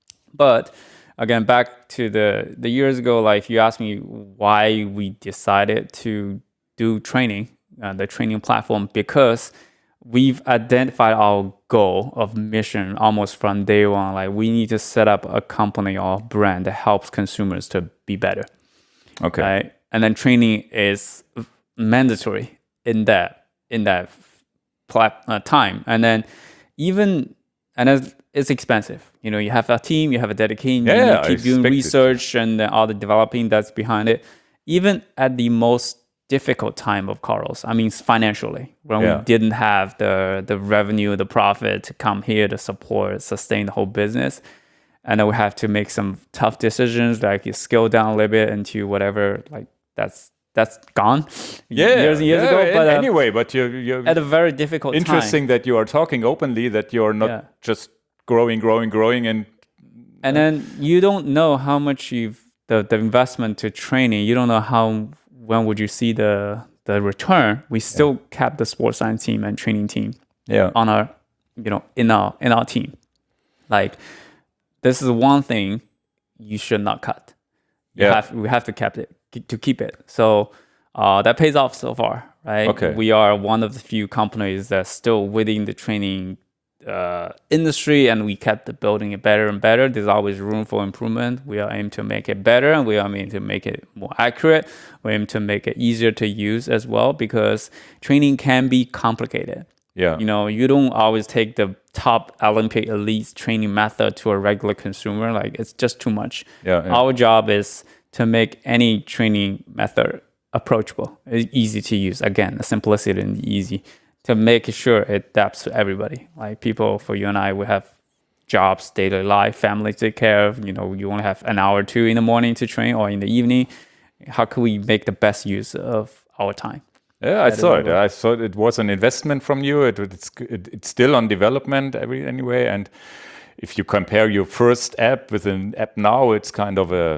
But again, back to the the years ago, like if you ask me why we decided to do training, uh, the training platform, because we've identified our goal of mission almost from day one. Like we need to set up a company or brand that helps consumers to be better. Okay. Right? And then training is mandatory in that in that plat- uh, time. And then even and it's, it's expensive. You know, you have a team, you have a dedicated, yeah, you keep doing research it. and all the developing that's behind it. Even at the most difficult time of Coros, I mean financially, when yeah. we didn't have the the revenue, the profit to come here to support, sustain the whole business. And then we have to make some tough decisions, like you scale down a little bit into whatever, like that's that's gone yeah, years and years yeah, ago. But uh, anyway, but you're, you're at a very difficult interesting time. that you are talking openly, that you're not yeah. just growing, growing, growing, and and then you don't know how much you've the, the investment to training. You don't know how when would you see the the return. We still yeah. kept the sports science team and training team yeah. on our you know in our in our team. Like this is one thing you should not cut. You yeah. have we have to keep it to keep it. So uh, that pays off so far, right? Okay. We are one of the few companies that's still within the training uh, industry, and we kept the building it better and better. There's always room for improvement. We are aiming to make it better, and we are aiming to make it more accurate. We aim to make it easier to use as well, because training can be complicated. Yeah. You know, you don't always take the top Olympic elite training method to a regular consumer. Like it's just too much. Yeah, yeah. Our job is to make any training method approachable, easy to use. Again, the simplicity and the easy, to make sure it adapts to everybody. Like people, for you and I, we have jobs, daily life, family to take care of. You know, you only have an hour or two in the morning to train or in the evening. How can we make the best use of our time? Yeah, I saw it. I thought it was an investment from you. It, it's it, it's still on development every anyway. And if you compare your first app with an app now, it's kind of a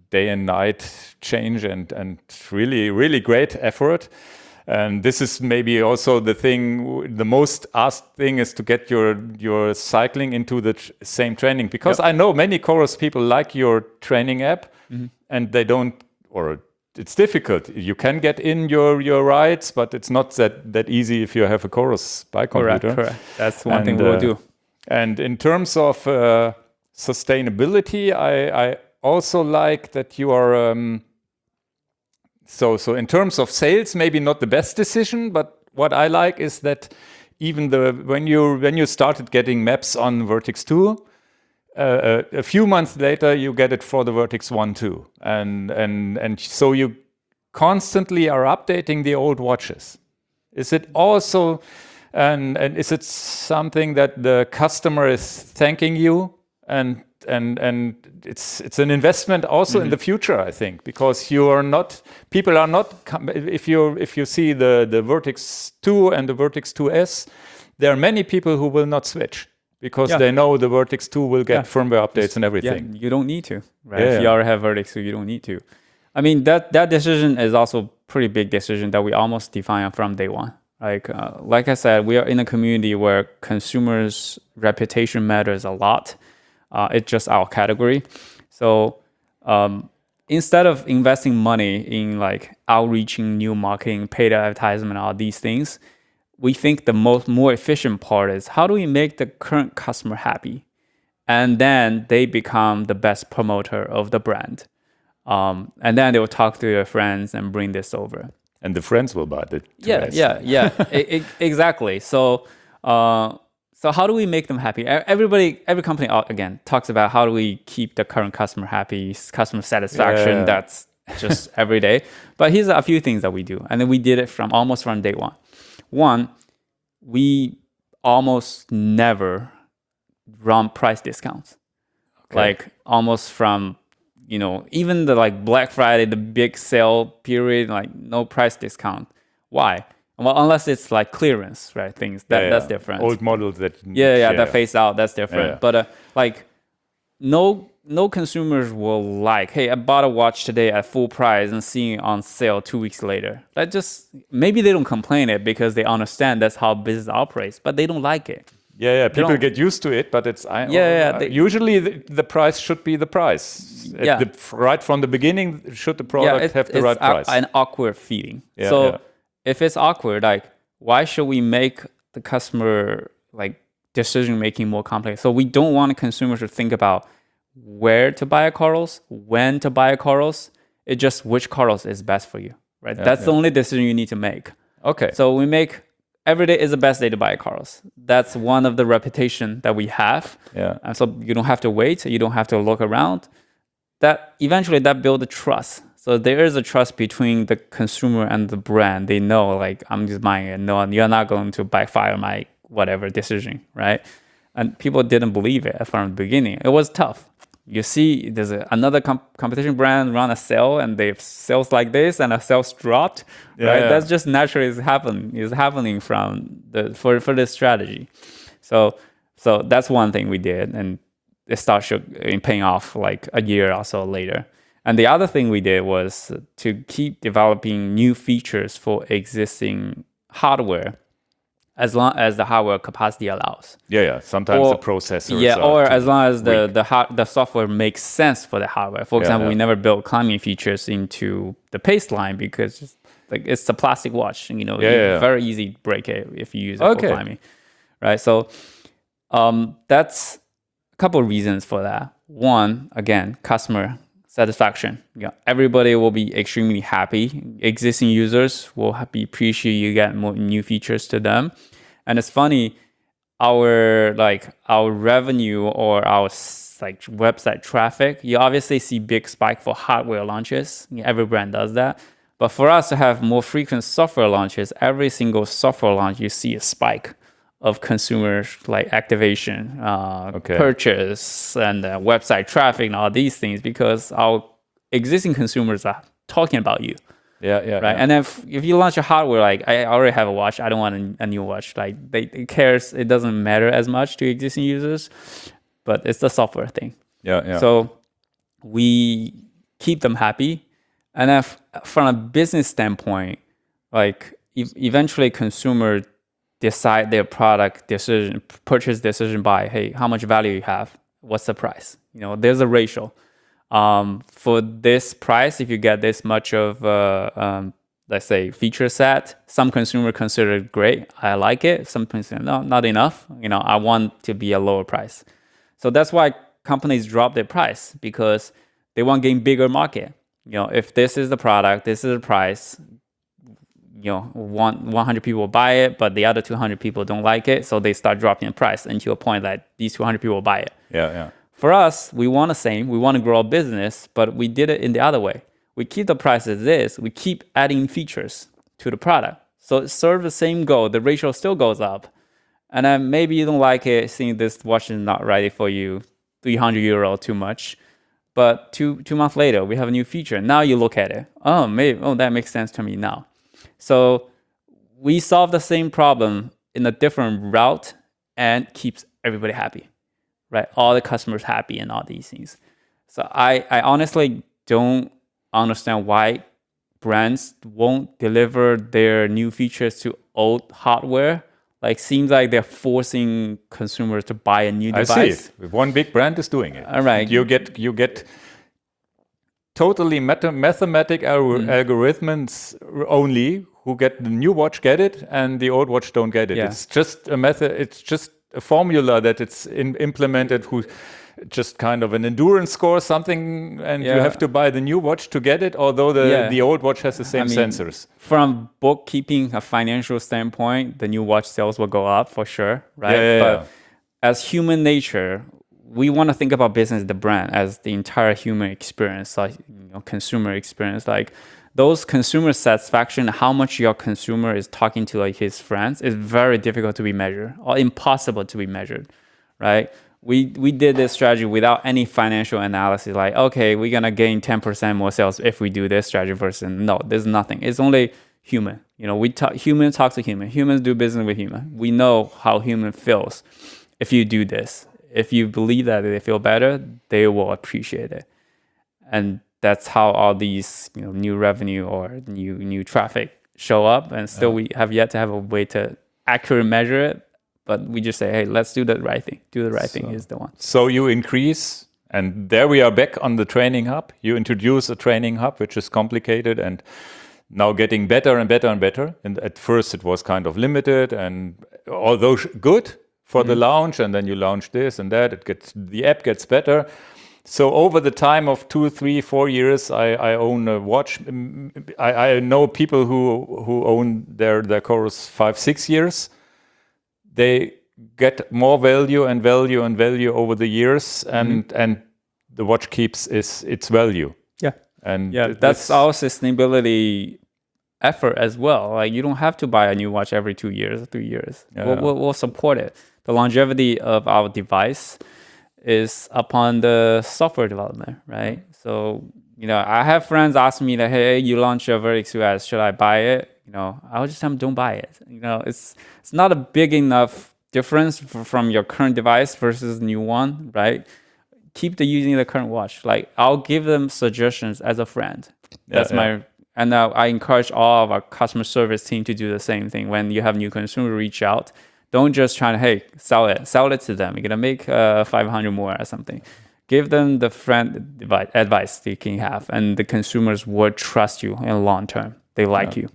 day and night change and and really really great effort. And this is maybe also the thing, the most asked thing is to get your your cycling into the tr- same training, because Yep. I know many Chorus people like your training app, Mm-hmm. and they don't, or it's difficult. You can get in your your rides, but it's not that that easy if you have a Chorus bike Correct, computer. correct. That's one thing And, we will uh, do. And in terms of uh, sustainability, I, I also like that you are. Um, so, so in terms of sales, maybe not the best decision, but what I like is that even the when you when you started getting maps on Vertix two, uh, a, a few months later you get it for the Vertix one too, and and and so you constantly are updating the old watches. Is it also and and is it something that the customer is thanking you, and and and it's it's an investment also Mm-hmm. in the future, I think, because you are not people are not com- if you if you see the the Vertix two and the Vertix two S, there are many people who will not switch because Yeah. they know the Vertix two will get Yeah. firmware updates and Yeah, everything. you don't need to, right? Yeah, If you yeah. already have Vertix, so you don't need to. I mean, that that decision is also a pretty big decision that we almost define from day one. Like, uh, like I said, we are in a community where consumers' reputation matters a lot. Uh, it's just our category. So um, instead of investing money in like outreaching, new marketing, paid advertisement, all these things, we think the most more efficient part is how do we make the current customer happy, and then they become the best promoter of the brand, um, and then they will talk to their friends and bring this over. And the friends will buy the two Yeah, S. yeah, yeah, I- I- exactly. So, uh, so how do we make them happy? E- Everybody, every company, uh, again, talks about how do we keep the current customer happy, s- customer satisfaction. Yeah. That's just every day. But here's a few things that we do, and then we did it from almost from day one. One, we almost never run price discounts. Like almost from, you know, even the like Black Friday, the big sale period, like no price discount. Why? Well, unless it's like clearance, right? Things that Yeah, that's yeah. different. Old models that yeah, yeah, that phase out, that's different. Yeah, yeah. But uh, like no no consumers will like, hey, I bought a watch today at full price and seeing it on sale two weeks later. That just maybe they don't complain it because they understand that's how business operates, but they don't like it. Yeah, yeah. People don't- get used to it, but it's I, Yeah, yeah, uh, they- usually the, the price should be the price. At Yeah. the, right from the beginning, should the product it- have the it's right a- price? an awkward feeling. Yeah, so yeah. if it's awkward, like why should we make the customer like decision making more complex? So we don't want consumers to think about where to buy a Corals, when to buy a Corals. It's just which Corals is best for you, right? That's the only decision you need to make. Okay. So we make every day is the best day to buy Corals. That's one of the reputation that we have. Yeah. And so you don't have to wait. You don't have to look around. That eventually that build a trust. So there is a trust between the consumer and the brand. They know like I'm just buying it. No, you're not going to backfire my whatever decision, right? And people didn't believe it from the beginning. It was tough. You see, there's a, another comp- competition brand run a sale and they have sales like this and the sales dropped, Yeah, right? yeah. That's just naturally is happen is happening from the for for this strategy. So so that's one thing we did, and it started paying off like a year or so later. And the other thing we did was to keep developing new features for existing hardware, as long as the hardware capacity allows. Yeah, yeah. Sometimes Or- the processors. Yeah, are or too as long as the weak. the hard, the software makes sense for the hardware. For example, yeah. we never built climbing features into the pace line because it's, like it's a plastic watch. You know, Yeah, you- yeah, yeah. very easy to break it if you use it Okay. for climbing, right? So um, that's a couple of reasons for that. One, again, customer satisfaction. Yeah, everybody will be extremely happy. Existing users will ha- be appreciate you get more new features to them. And it's funny, our like our revenue or our s- like website traffic, you obviously see big spike for hardware launches. Yeah, every brand does that. But for us to have more frequent software launches, every single software launch, you see a spike of consumer like activation, uh, Okay. purchase, and uh, website traffic, and all these things because our existing consumers are talking about you. Yeah, yeah. Right, yeah. and then if, if you launch a hardware, like I already have a watch, I don't want a, a new watch. Like they it cares, it doesn't matter as much to existing users, but it's the software thing. yeah, yeah. So we keep them happy. And then f- from a business standpoint, like e- eventually consumer decide their product decision, purchase decision by, hey, how much value you have? What's the price? You know, there's a ratio. Um, for this price, if you get this much of, uh, um, let's say, feature set, some consumer consider it great. I like it. Some consider, no, not enough. You know, I want to be a lower price. So that's why companies drop their price, because they want to gain bigger market. You know, if this is the product, this is the price, you know, one, one hundred people buy it, but the other two hundred people don't like it. So they start dropping the price until a point that these two hundred people buy it. Yeah, yeah. For us, we want the same. We want to grow a business, but we did it in the other way. We keep the price as is. We keep adding features to the product. So it serves the same goal. The ratio still goes up. And then maybe you don't like it, seeing this watch is not ready for you, three hundred euro too much. But two two months later, we have a new feature. Now you look at it. Oh, maybe oh that makes sense to me now. So we solve the same problem in a different route and keeps everybody happy, right? All the customers happy and all these things. So I, I honestly don't understand why brands won't deliver their new features to old hardware. Like, seems like they're forcing consumers to buy a new device. I see it. One big brand is doing it. All right. You get you get totally meta- mathematic al- mm. algorithms only who get the new watch get it and the old watch don't get it. Yeah. It's just a method. It's just a formula that it's in, implemented. Who just kind of an endurance score, something, and yeah. you have to buy the new watch to get it, although the, yeah. the old watch has the same I mean, sensors. From bookkeeping, a financial standpoint, the new watch sales will go up for sure, right? Yeah, yeah, but yeah. as human nature, we want to think about business, the brand, as the entire human experience, like, you know, consumer experience. Like, those consumer satisfaction, how much your consumer is talking to like his friends, is very difficult to be measured, or impossible to be measured, right? We we did this strategy without any financial analysis. Like, okay, we're gonna gain ten percent more sales if we do this strategy versus no. There's nothing. It's only human. You know, we talk, human talk to human. Humans do business with human. We know how human feels if you do this. If you believe that they feel better, they will appreciate it. And that's how all these, you know, new revenue or new new traffic show up. And still, yeah. we have yet to have a way to accurately measure it. But we just say, hey, let's do the right thing. Do the right so, thing is the one. So you increase, and there we are back on the training hub. You introduce a training hub, which is complicated and now getting better and better and better. And at first it was kind of limited, and although good for mm-hmm. the launch, and then you launch this and that, it gets the app gets better. So over the time of two, three, four years, I, I own a watch. I, I know people who who own their their Coros five, six years. They get more value and value and value over the years, and mm-hmm. and the watch keeps its its value. Yeah, and yeah, that's, that's our sustainability effort as well. Like, you don't have to buy a new watch every two years, three years. Yeah. We'll, we'll, we'll support it. The longevity of our device is upon the software development, right? So, you know, I have friends ask me that, hey, you launched a Vertex U S, should I buy it? You know, I would just tell them, don't buy it. You know, it's it's not a big enough difference f- from your current device versus the new one, right? Keep the using the current watch. Like, I'll give them suggestions as a friend. That's yeah, yeah. my, and uh, I encourage all of our customer service team to do the same thing. When you have new consumer reach out, don't just try to, hey, sell it, sell it to them. You're gonna make uh, five hundred more or something. Give them the friend advice they can have, and the consumers will trust you in the long term. They like yeah. you.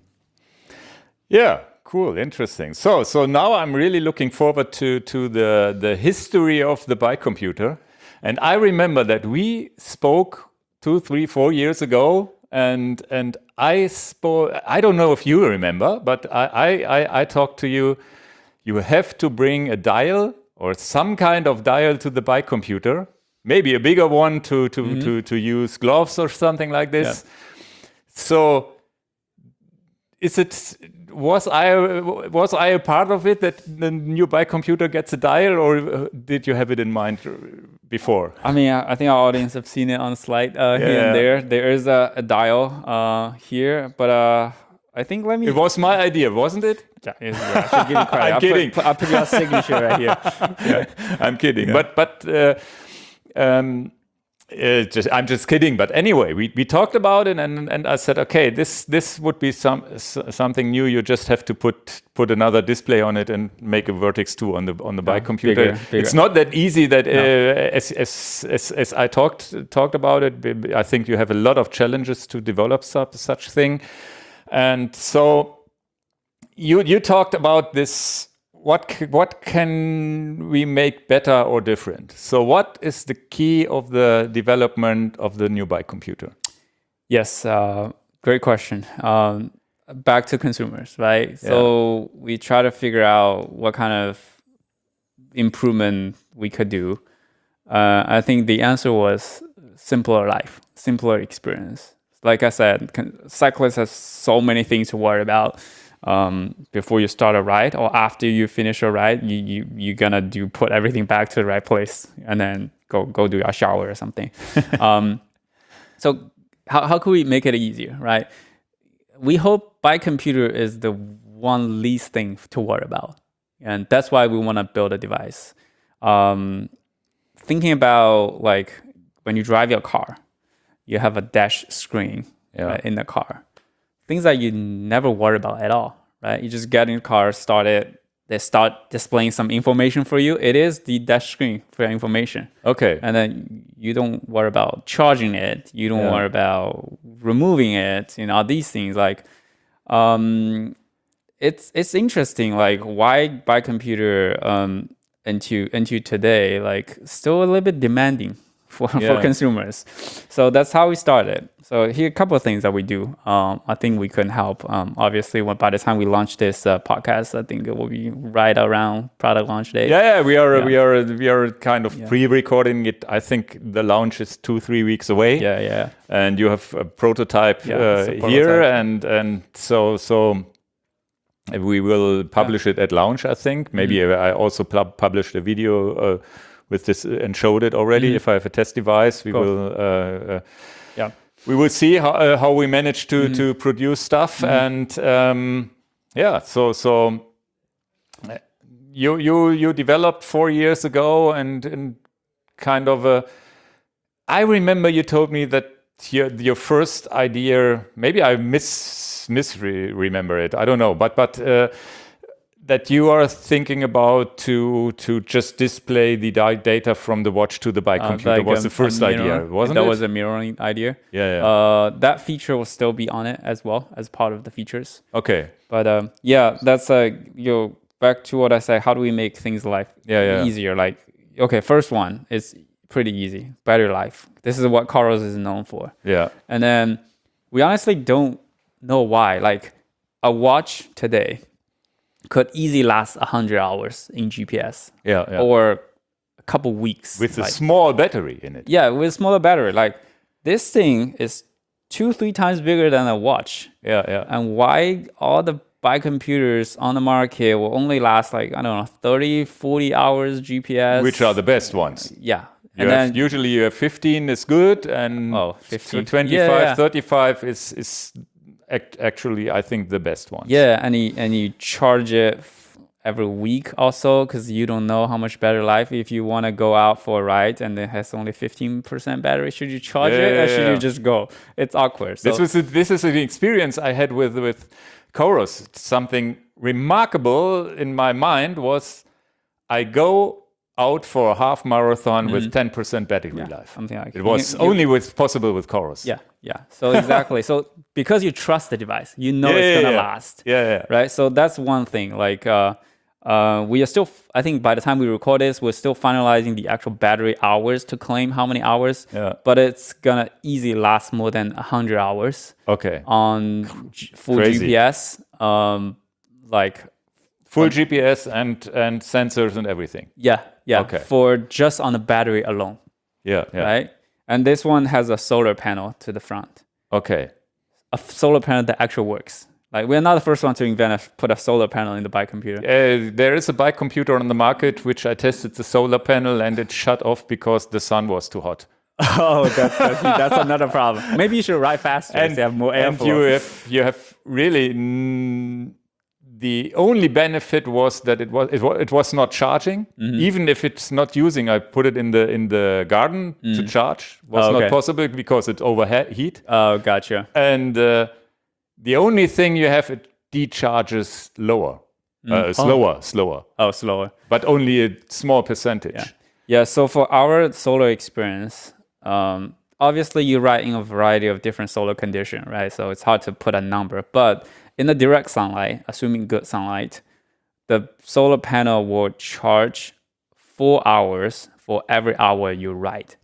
Yeah, cool, interesting. So, so now I'm really looking forward to to the the history of the bike computer. And I remember that we spoke two, three, four years ago, and and I spoke. I don't know if you remember, but I I I, I talked to you. You have to bring a dial or some kind of dial to the bike computer. Maybe a bigger one to to mm-hmm. to to use gloves or something like this. Yeah. So, is it? Was I was I a part of it, that the new bike computer gets a dial, or did you have it in mind before? I mean, I think our audience have seen it on the slide uh, yeah. here and there. There is a, a dial uh, here, but uh, I think let me. It was my idea, wasn't it? Yeah, yeah, I should give you credit. I'm I'll kidding. Put, I'll put your signature right here. Yeah, I'm kidding, yeah. but but. Uh, Um, Uh, just, I'm just kidding, but anyway, we, we talked about it, and and I said, okay, this this would be some something new. You just have to put put another display on it and make a Vertex two on the on the Yeah, bike computer. bigger, bigger. It's not that easy. That No. uh, as, as as as I talked talked about it, I think you have a lot of challenges to develop such such thing, and so you you talked about this. What c- what can we make better or different? So what is the key of the development of the new bike computer? Yes, uh, great question. Um, back to consumers, right? So we try to figure out what kind of improvement we could do. Uh, I think the answer was simpler life, simpler experience. Like I said, con- cyclists have so many things to worry about. Um, before you start a ride or after you finish a ride, you, you, you're gonna do put everything back to the right place and then go go do a shower or something. um, so how, how could we make it easier, right? We hope bike computer is the one least thing to worry about. And that's why we want to build a device. Um, thinking about like when you drive your car, you have a dash screen Yeah. right, in the car. Things that you never worry about at all, right? You just get in the car, start it, they start displaying some information for you. It is the dash screen for your information. Okay. And then you don't worry about charging it. You don't Yeah. worry about removing it, you know, all these things. Like, um, it's it's interesting, like why bike computer um into into today, like still a little bit demanding for, Yeah. for consumers. So that's how we started. So here are a couple of things that we do. Um, I think we can help. Um, obviously, when by the time we launch this uh, podcast, I think it will be right around product launch day. Yeah, yeah, we are Yeah. we are we are kind of Yeah. pre-recording it. I think the launch is two three weeks away. Yeah, yeah. And you have a prototype Yeah, uh, it's a here, prototype. and and so so we will publish it at launch. I think maybe Mm-hmm. I also pu- published a video uh, with this uh, and showed it already. Mhm. If I have a test device, we Cool. will. Uh, uh, Yeah. we will see how uh, how we manage to Mhm. to produce stuff, Mhm. and um, yeah. So so uh, you you you developed four years ago, and and kind of a. I remember you told me that your your first idea. Maybe I mis misre remember it. I don't know, but but. Uh, that you are thinking about to to just display the di- data from the watch to the bike Uh, computer like was a- the first a idea, mirror. wasn't that it? was a mirroring idea. Yeah, yeah. Uh, that feature will still be on it as well as part of the features. Okay. But um, yeah, that's uh, you know, back to what I said. How do we make things life Yeah, yeah. easier? Like, okay, first one is pretty easy. Battery life. This is what Coros is known for. Yeah. And then we honestly don't know why. Like a watch today could easily last one hundred hours in G P S Yeah, yeah. or a couple weeks. With a like, small battery in it. yeah, with smaller battery. Like this thing is two, three times bigger than a watch. Yeah, yeah. And why all the bike computers on the market will only last like, I don't know, thirty, forty hours G P S. Which are the best ones. Yeah. You And have, then, usually you have fifteen is good, and Oh, fifteen. twenty-five, Yeah, yeah. thirty-five is is act- actually I think the best one. yeah, and you, and you charge it f- every week also because you don't know how much battery life. If you want to go out for a ride and it has only fifteen percent battery, should you charge Yeah, it or yeah, should yeah. you just go? It's awkward. So, This was a, this is an experience I had with with Coros. Something remarkable in my mind was I go out for a half marathon with ten percent battery Mm-hmm. yeah, life. something like It was you- you- only with possible with Coros. Yeah, yeah. So exactly. So because you trust the device, you know Yeah, it's yeah, gonna yeah. last. Yeah, yeah. Right. So that's one thing. Like, uh, uh, we are still. I think by the time we record this, we're still finalizing the actual battery hours to claim how many hours. Yeah. But it's gonna easily last more than a hundred hours Okay. on G- full Crazy. G P S. Um, like, Full G P S and and sensors and everything. yeah, yeah. Okay. For just on the battery alone, Yeah, yeah. right? And this one has a solar panel to the front. Okay. A f- solar panel that actually works. Like we're not the first one to invent a, put a solar panel in the bike computer. Uh, there is a bike computer on the market which I tested the solar panel and it shut off because the sun was too hot. Oh, that's, that's, that's another problem. Maybe you should ride faster And, so you have more and airflow. you have you have really mm, the only benefit was that it was it was, it was not charging. Mm-hmm. Even if it's not using, I put it in the in the garden mm. to charge. Was oh, okay. not possible because it overheat. Oh, gotcha. And uh, the only thing you have, it decharges lower, mm. uh, slower, oh. slower. Oh, slower. But only a small percentage. Yeah. Yeah. So for our solar experience, um, obviously you ride in a variety of different solar conditions, right? So it's hard to put a number, but in the direct sunlight, assuming good sunlight, the solar panel will charge four hours for every hour you ride.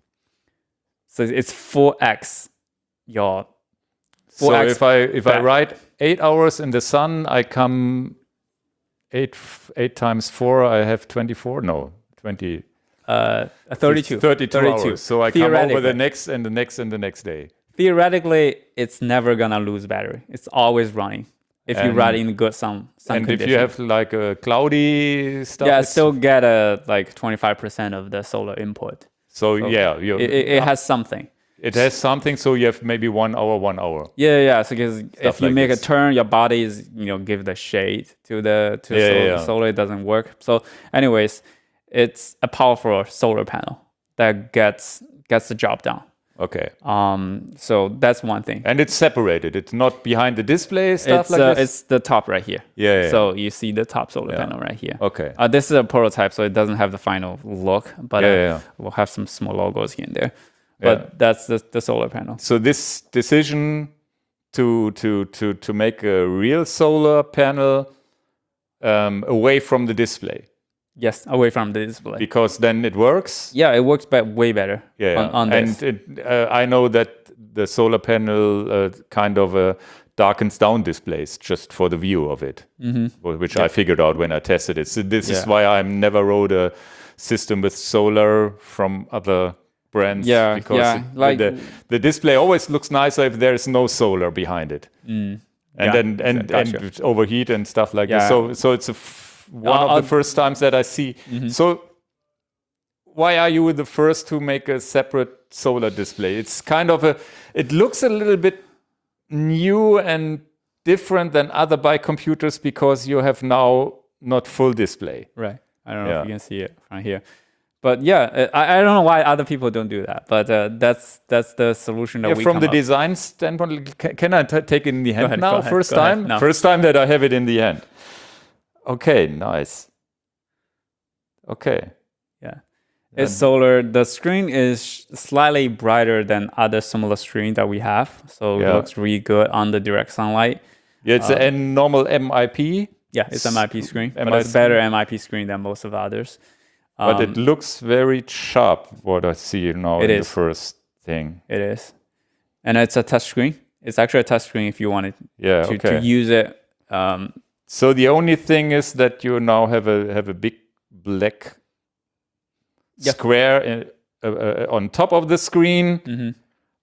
So it's four x your. four so x if I if back. I ride eight hours in the sun, I come eight eight times four. I have twenty-four. No, twenty. Uh, thirty-two. thirty-two, thirty-two hours. So I come over the next and the next and the next day. Theoretically, it's never gonna lose battery. It's always running. If and, you ride in good sun, sun and conditions. if you have like a cloudy stuff, yeah, still get a like twenty-five percent of the solar input. So, so yeah, it, it, it has something. It has something. So you have maybe one hour, one hour. Yeah, yeah. So because if you like make this. a turn, your body is you know give the shade to the to yeah, solar. yeah, yeah. solar. It doesn't work. So, anyways, it's a powerful solar panel that gets gets the job done. Okay. Um. So that's one thing. And it's separated. It's not behind the display stuff It's like uh, this. it's the top right here. Yeah. yeah So you see the top solar yeah. panel right here. Okay. Uh, this is a prototype, so it doesn't have the final look, but yeah, uh, yeah. we'll have some small logos here and there. But yeah. that's the, the solar panel. So this decision to to to to make a real solar panel um, away from the display. Yes, away from the display. Because then it works. Yeah, it works be- way better. Yeah, on, on this. and it, uh, I know that the solar panel uh, kind of uh, darkens down displays just for the view of it, mm-hmm. which yeah. I figured out when I tested it. So this yeah. is why I never rode a system with solar from other brands. Yeah, because yeah. it, Like, the, the display always looks nicer if there is no solar behind it, mm. and yeah, then and gotcha. and overheat and stuff like yeah. this. So so it's a f- one I'll, of I'll, the first times that I see. Mm-hmm. So why are you the first to make a separate solar display? It's kind of a, it looks a little bit new and different than other bike computers because you have now not full display. Right. I don't know yeah. if you can see it from here. But yeah, I, I don't know why other people don't do that. But uh, that's that's the solution that yeah, we from come the up. design standpoint, can, can I t- take it in the hand ahead, now? ahead, First time? No. First time that I have it in the hand. Okay, nice. Okay. Yeah. It's solar. The screen is slightly brighter than other similar screen that we have. So yeah. it looks really good on the direct sunlight. Yeah, it's uh, a normal M I P. Yeah, it's M I P screen. M I P but it's better M I P screen than most of the others. Um, but it looks very sharp, what I see now in is. the first thing. It is. And it's a touch screen. It's actually a touch screen if you wanted yeah, to, okay. to use it. Um, so the only thing is that you now have a have a big black yeah. square in, uh, uh, on top of the screen, mm-hmm.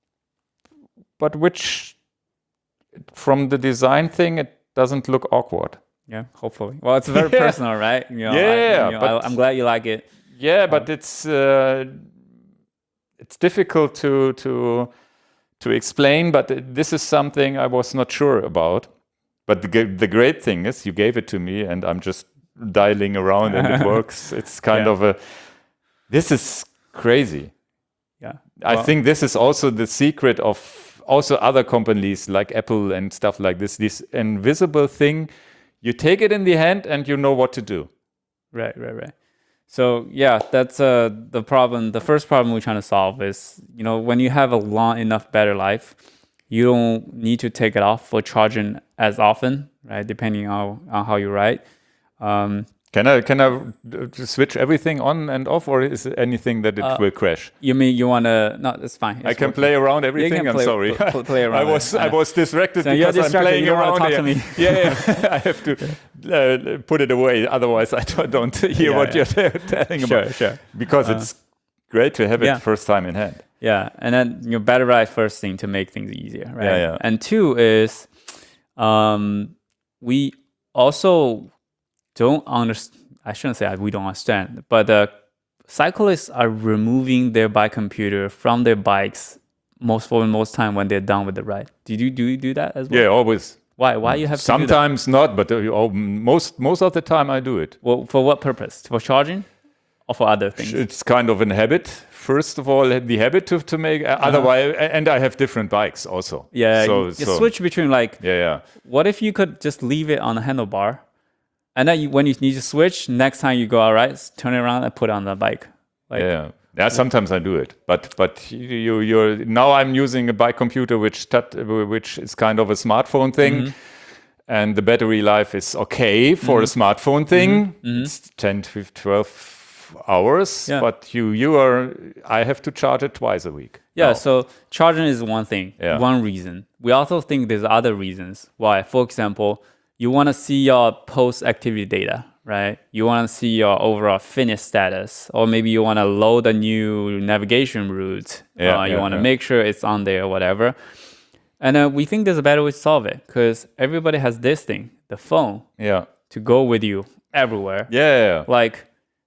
but which, from the design thing, it doesn't look awkward. Yeah, hopefully. Well, it's very yeah. personal, right? You know, yeah, I, you know, but I, I'm glad you like it. Yeah, um, but it's uh, it's difficult to to to explain. But this is something I was not sure about. But the the great thing is, you gave it to me, and I'm just dialing around, and it works. It's kind yeah. of a. This is crazy. Yeah, well, I think this is also the secret of also other companies like Apple and stuff like this. This invisible thing, you take it in the hand, and you know what to do. Right, right, right. So yeah, that's uh, the problem. The first problem we're trying to solve is, you know, when you have a long enough battery life, you don't need to take it off for charging as often, right? Depending on, on how you ride. Um, can I can I switch everything on and off, or is there anything that it uh, will crash? You mean you want to? No, that's fine. It's I can working. play around everything. I'm play, sorry. Play, play around I was it. I was distracted so because distracted. I'm playing you around. Talk yeah. To me. yeah, yeah. I have to uh, put it away. Otherwise, I don't, don't hear yeah, what yeah. you're telling sure, about. Sure, Because uh, it's great to have it yeah. first time in hand. Yeah, and then your battery life first thing to make things easier, right? Yeah, yeah. And two is, um, we also don't understand. I shouldn't say we don't understand, but the cyclists are removing their bike computer from their bikes most for most time when they're done with the ride. Did you do you do that as well? Yeah, always. Why? Why you have to do that? Sometimes not, but uh, oh, most most of the time I do it. Well, for what purpose? For charging, or for other things? It's kind of a habit. First of all, the habit to, to make. Uh, Uh-huh. Otherwise, and I have different bikes also. Yeah, So, you, you so switch between like. yeah, yeah. What if you could just leave it on the handlebar, and then you, when you need to switch, next time you go out, right, turn it around and put it on the bike. Like, Yeah, yeah. Sometimes I do it, but but you you're now I'm using a bike computer which tat, which is kind of a smartphone thing, Mm-hmm. and the battery life is okay for Mm-hmm. a smartphone thing. It's ten, twelve hours, Yeah. but you you are I have to charge it twice a week. Yeah, now. so charging is one thing, Yeah. one reason. We also think there's other reasons why. For example, you want to see your post-activity data, right? You want to see your overall fitness status, or maybe you want to load a new navigation route. Yeah, uh, you yeah, want to yeah. make sure it's on there, or whatever. And uh, we think there's a better way to solve it, because everybody has this thing, the phone, yeah, to go with you everywhere. yeah, yeah. Like,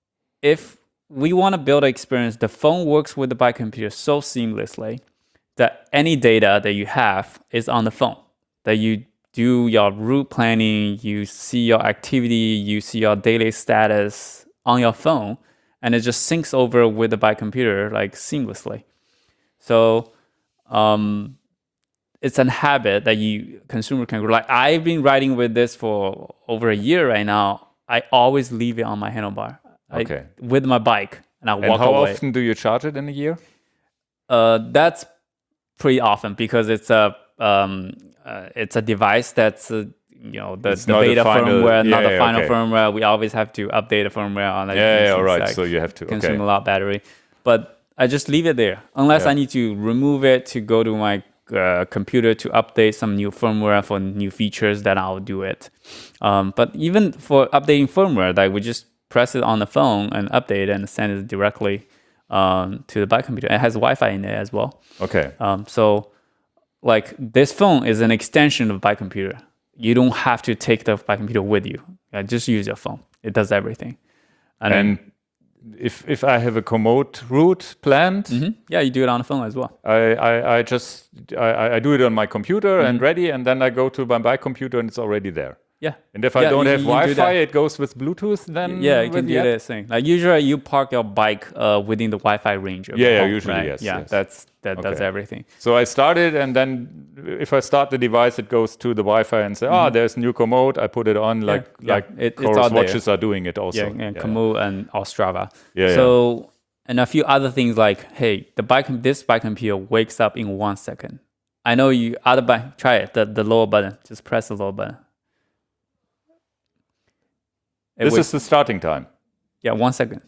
if we want to build an experience, the phone works with the bike computer so seamlessly that any data that you have is on the phone. That you do your route planning, you see your activity, you see your daily status on your phone, and it just syncs over with the bike computer like seamlessly. So um, it's a habit that you consumer can like. I've been riding with this for over a year right now. I always leave it on my handlebar. I- Okay. with my bike, and I And walk how away. often do you charge it in a year? Uh, that's pretty often because it's a um, uh, it's a device that's uh, you know the, It's the not the beta final- firmware, yeah, not the yeah, final okay. firmware. We always have to update the firmware on that. Yeah, yeah, all It's right. like So you have to. consume Okay. a lot of battery, but I just leave it there unless Yeah. I need to remove it to go to my uh, computer to update some new firmware for new features. Then I'll do it. Um, but even for updating firmware, like we just press it on the phone and update it and send it directly um, to the bike computer. It has Wi-Fi in it as well. Okay. Um, so like this phone is an extension of the bike computer. You don't have to take the bike computer with you. Yeah, just use your phone. It does everything. And, And if if I have a Komoot route planned, then, mhm, yeah, you do it on the phone as well. I, I, I just I, I do it on my computer Mm-hmm. and ready, and then I go to my bike computer and it's already there. Yeah. And if I Yeah, don't you- have you do Wi-Fi, that. it goes with Bluetooth. Then Yeah, you with can the do app? this thing. Like usually you park your bike uh, within the Wi-Fi range of Yeah, your yeah, home, usually, right? yes, Yeah, yes. that's that does Okay. everything. So I started, and then if I start the device, it goes to the Wi-Fi and say, "Oh, there's new Komoot." I put it on, like Mm-hmm. yeah. like It- it's Chorus all there. watches are doing it also. Yeah, and Komoot and Ostrava. Yeah, So and a few other things like, hey, the bike this bike computer wakes up in one second. I know you other bike try it, the, the lower button. Just press the lower button. It This wakes- is the starting time. yeah, one second.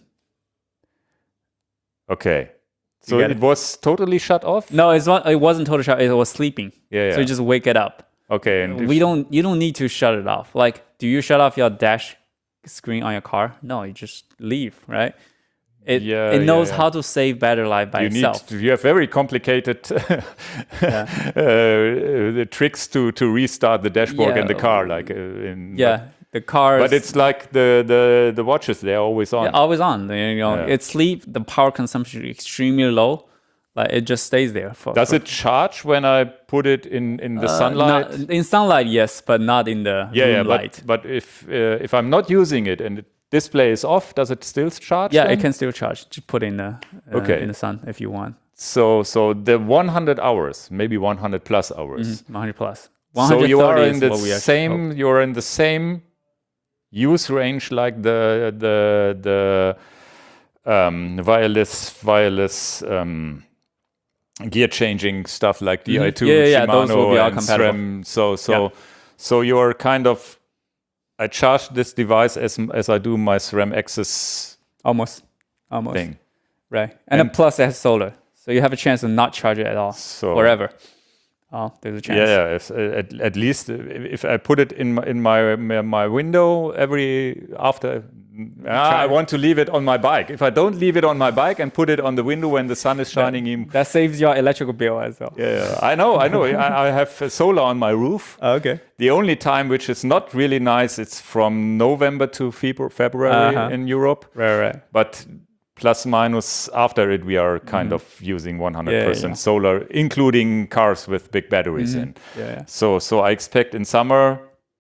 Okay. So get it it? was totally shut off. No, it's not it wasn't total shut, it was sleeping. Yeah, yeah. So you just wake it up. Okay. And We if- don't you don't need to shut it off. Like, do you shut off your dash screen on your car? No, you just leave, right? It Yeah, it yeah, knows yeah. how to save battery life by you itself. need to, you have very complicated uh, the tricks to to restart the dashboard in the Yeah. car, like uh, in yeah, the car. But, but it's like the the the watches; they're always on. Yeah, always on. You know, Yeah. it's sleep. The power consumption is extremely low. Like it just stays there for. Does for, it charge when I put it in in the uh, sunlight? not- in sunlight, yes, but not in the yeah, yeah. room light. But but if uh, if I'm not using it and the display is off, does it still charge? Yeah, then? it can still charge. Just put it in the uh, Okay. in the sun if you want. So so the one hundred hours, maybe one hundred plus hours. one hundred plus. So you are in is the what we actually same. hope. You're in the same use range like the the the um, wireless wireless um, gear changing stuff like D I two, Mhm. Yeah, yeah, yeah, Shimano, those will be all and compatible. SRAM. So so Yeah. so you're kind of. I charge this device as as I do my SRAM Access Almost, almost. thing. Right, and, And- then plus it has solar, so you have a chance to not charge it at all So forever. Oh, there's a chance. Yeah, yeah. If, uh, at, at least uh, if I put it in my in my my, my window every after, ah, I want to leave it on my bike. If I don't leave it on my bike and put it on the window when the sun is shining in, That saves your electrical bill as well. yeah, yeah, I know, I know. I, I have uh, solar on my roof. Okay. The only time which is not really nice, it's from November to Febru- February Uh-huh. in Europe. Right, right. But plus minus after it, we are kind mm. of using one hundred percent yeah, yeah. solar, including cars with big batteries mm-hmm. in. Yeah, yeah. So, so I expect in summer,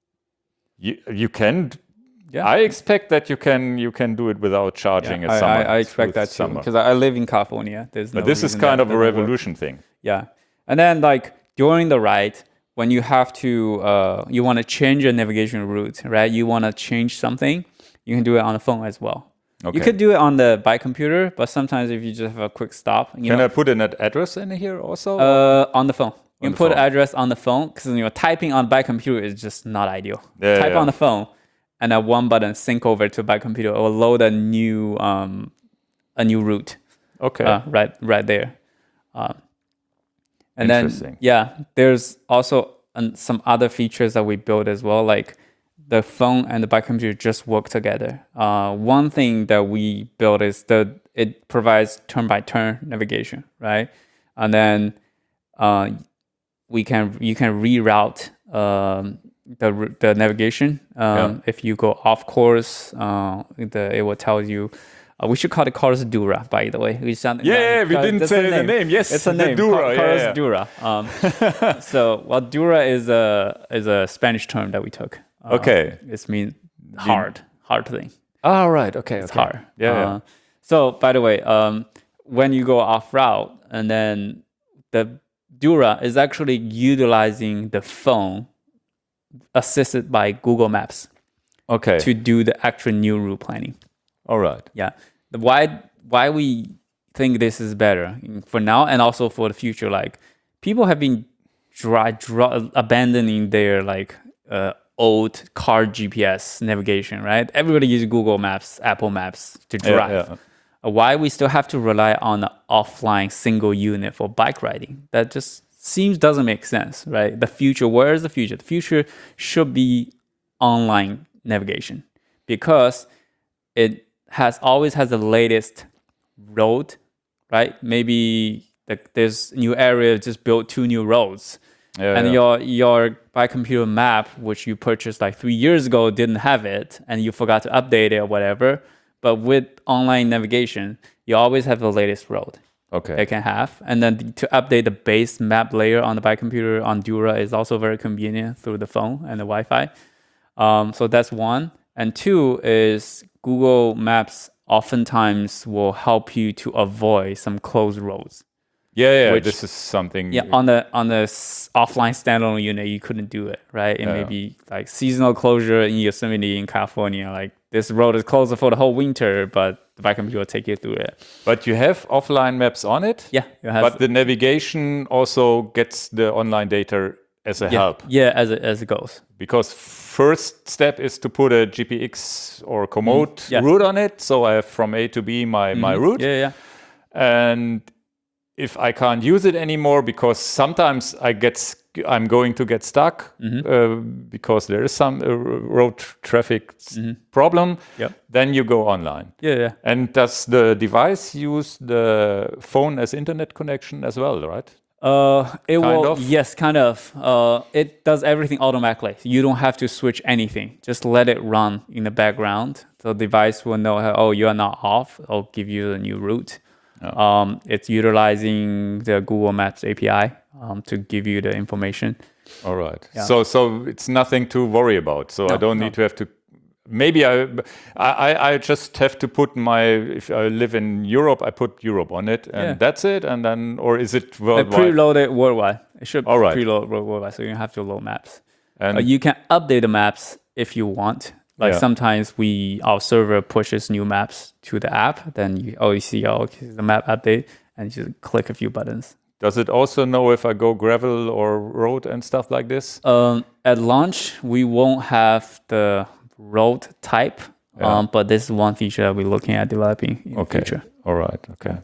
you you can. Yeah. I expect that you can you can do it without charging yeah, in summer. I, I expect that too because I live in California. There's but no this is kind of a revolution work. thing. Yeah, and then like during the ride, when you have to, uh, you want to change your navigation route, right? You want to change something, you can do it on the phone as well. Okay. You could do it on the bike computer, but sometimes if you just have a quick stop, you can know, I put an ad- address in here also? Uh, on the phone. You on can put phone. an address on the phone because you know typing on bike computer is just not ideal. Yeah, Type yeah. on the phone, and at one button sync over to bike computer or load a new um, a new route. Okay. Uh, right, right there. Um, and then yeah, there's also um, some other features that we built as well, like the phone and the bike computer just work together. Uh, one thing that we built is that it provides turn-by-turn navigation, right? And then uh, we can you can reroute um, the the navigation. Um, yeah. If you go off course, uh, the, it will tell you. Uh, we should call it Coros Dura, by the way. We sound, yeah, yeah, we didn't say the name. name. Yes, it's a name. Dura, Coros yeah, yeah. Dura. Um, so, well, Dura is a is a Spanish term that we took. Uh, okay, it means hard, hard thing. Oh, right. Okay, it's okay. hard. Yeah, uh, yeah. So, by the way, um, when you go off route, and then the Dura is actually utilizing the phone, assisted by Google Maps. Okay. To do the actual new route planning. All right. Yeah. The why why we think this is better for now and also for the future. Like people have been dry, dry, abandoning their like uh, old car G P S navigation, right? Everybody uses Google Maps, Apple Maps to drive. Yeah, yeah. Uh, why we still have to rely on an offline single unit for bike riding? That just seems doesn't make sense, right? The future, where is the future? The future should be online navigation because it has always has the latest road, right? Maybe the, there's new area just built two new roads, yeah, and yeah. your your bike computer map, which you purchased like three years ago, didn't have it, and you forgot to update it or whatever. But with online navigation, you always have the latest road. Okay. It can have, and then to update the base map layer on the bike computer on Dura is also very convenient through the phone and the Wi-Fi. Um, so that's one. And two is Google Maps oftentimes will help you to avoid some closed roads. Yeah, yeah. Which, this is something. Yeah, on the on the offline standalone unit, you couldn't do it, right? It yeah. may be like seasonal closure in Yosemite in California. Like this road is closed for the whole winter, but the bike computer will take you through it. But you have offline maps on it. Yeah, it has, but the navigation also gets the online data as a yeah, help. Yeah, as it, as it goes. Because first step is to put a G P X or Komoot mm, yeah. route on it. So I have from A to B my, mm-hmm. my route. Yeah, yeah. And if I can't use it anymore, because sometimes I get, I'm going to get stuck mm-hmm. uh, because there is some uh, road traffic mm-hmm. problem, yep. then you go online. Yeah, yeah. And does the device use the phone as internet connection as well, right? Uh, it kind will, of? yes, kind of. Uh, it does everything automatically. You don't have to switch anything. Just let it run in the background. The device will know, oh, you are not off. I'll give you the new route. Oh. Um, it's utilizing the Google Maps A P I um, to give you the information. All right. Yeah. So, so it's nothing to worry about. So no, I don't no. need to have to. Maybe I, I, I just have to put my. If I live in Europe, I put Europe on it, and yeah. that's it. And then, or is it worldwide? I preloaded worldwide. It should All right. preload worldwide, so you don't have to load maps. And uh, you can update the maps if you want. Like yeah. sometimes we our server pushes new maps to the app, then you oh you see oh okay, the map update, and you just click a few buttons. Does it also know if I go gravel or road and stuff like this? Um, at launch, we won't have the road type, yeah. um, but this is one feature that we're looking at developing in okay. the future. All right. Okay.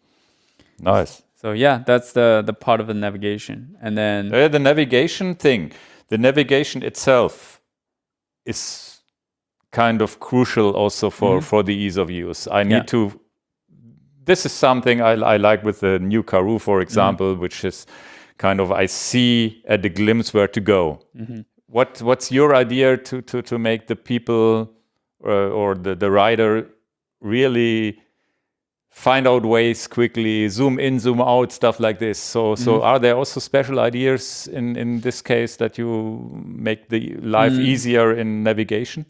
Nice. So yeah, that's the the part of the navigation, and then uh, the navigation thing. The navigation itself is kind of crucial also for, mm-hmm. for the ease of use. I need yeah. to, this is something I, I like with the new Karoo, for example, mm-hmm. which is kind of, I see at a glimpse where to go. Mm-hmm. What What's your idea to, to, to make the people uh, or the, the rider really find out ways quickly, zoom in, zoom out, stuff like this. So, so Mm-hmm. are there also special ideas in, in this case that you make the life Mm. easier in navigation?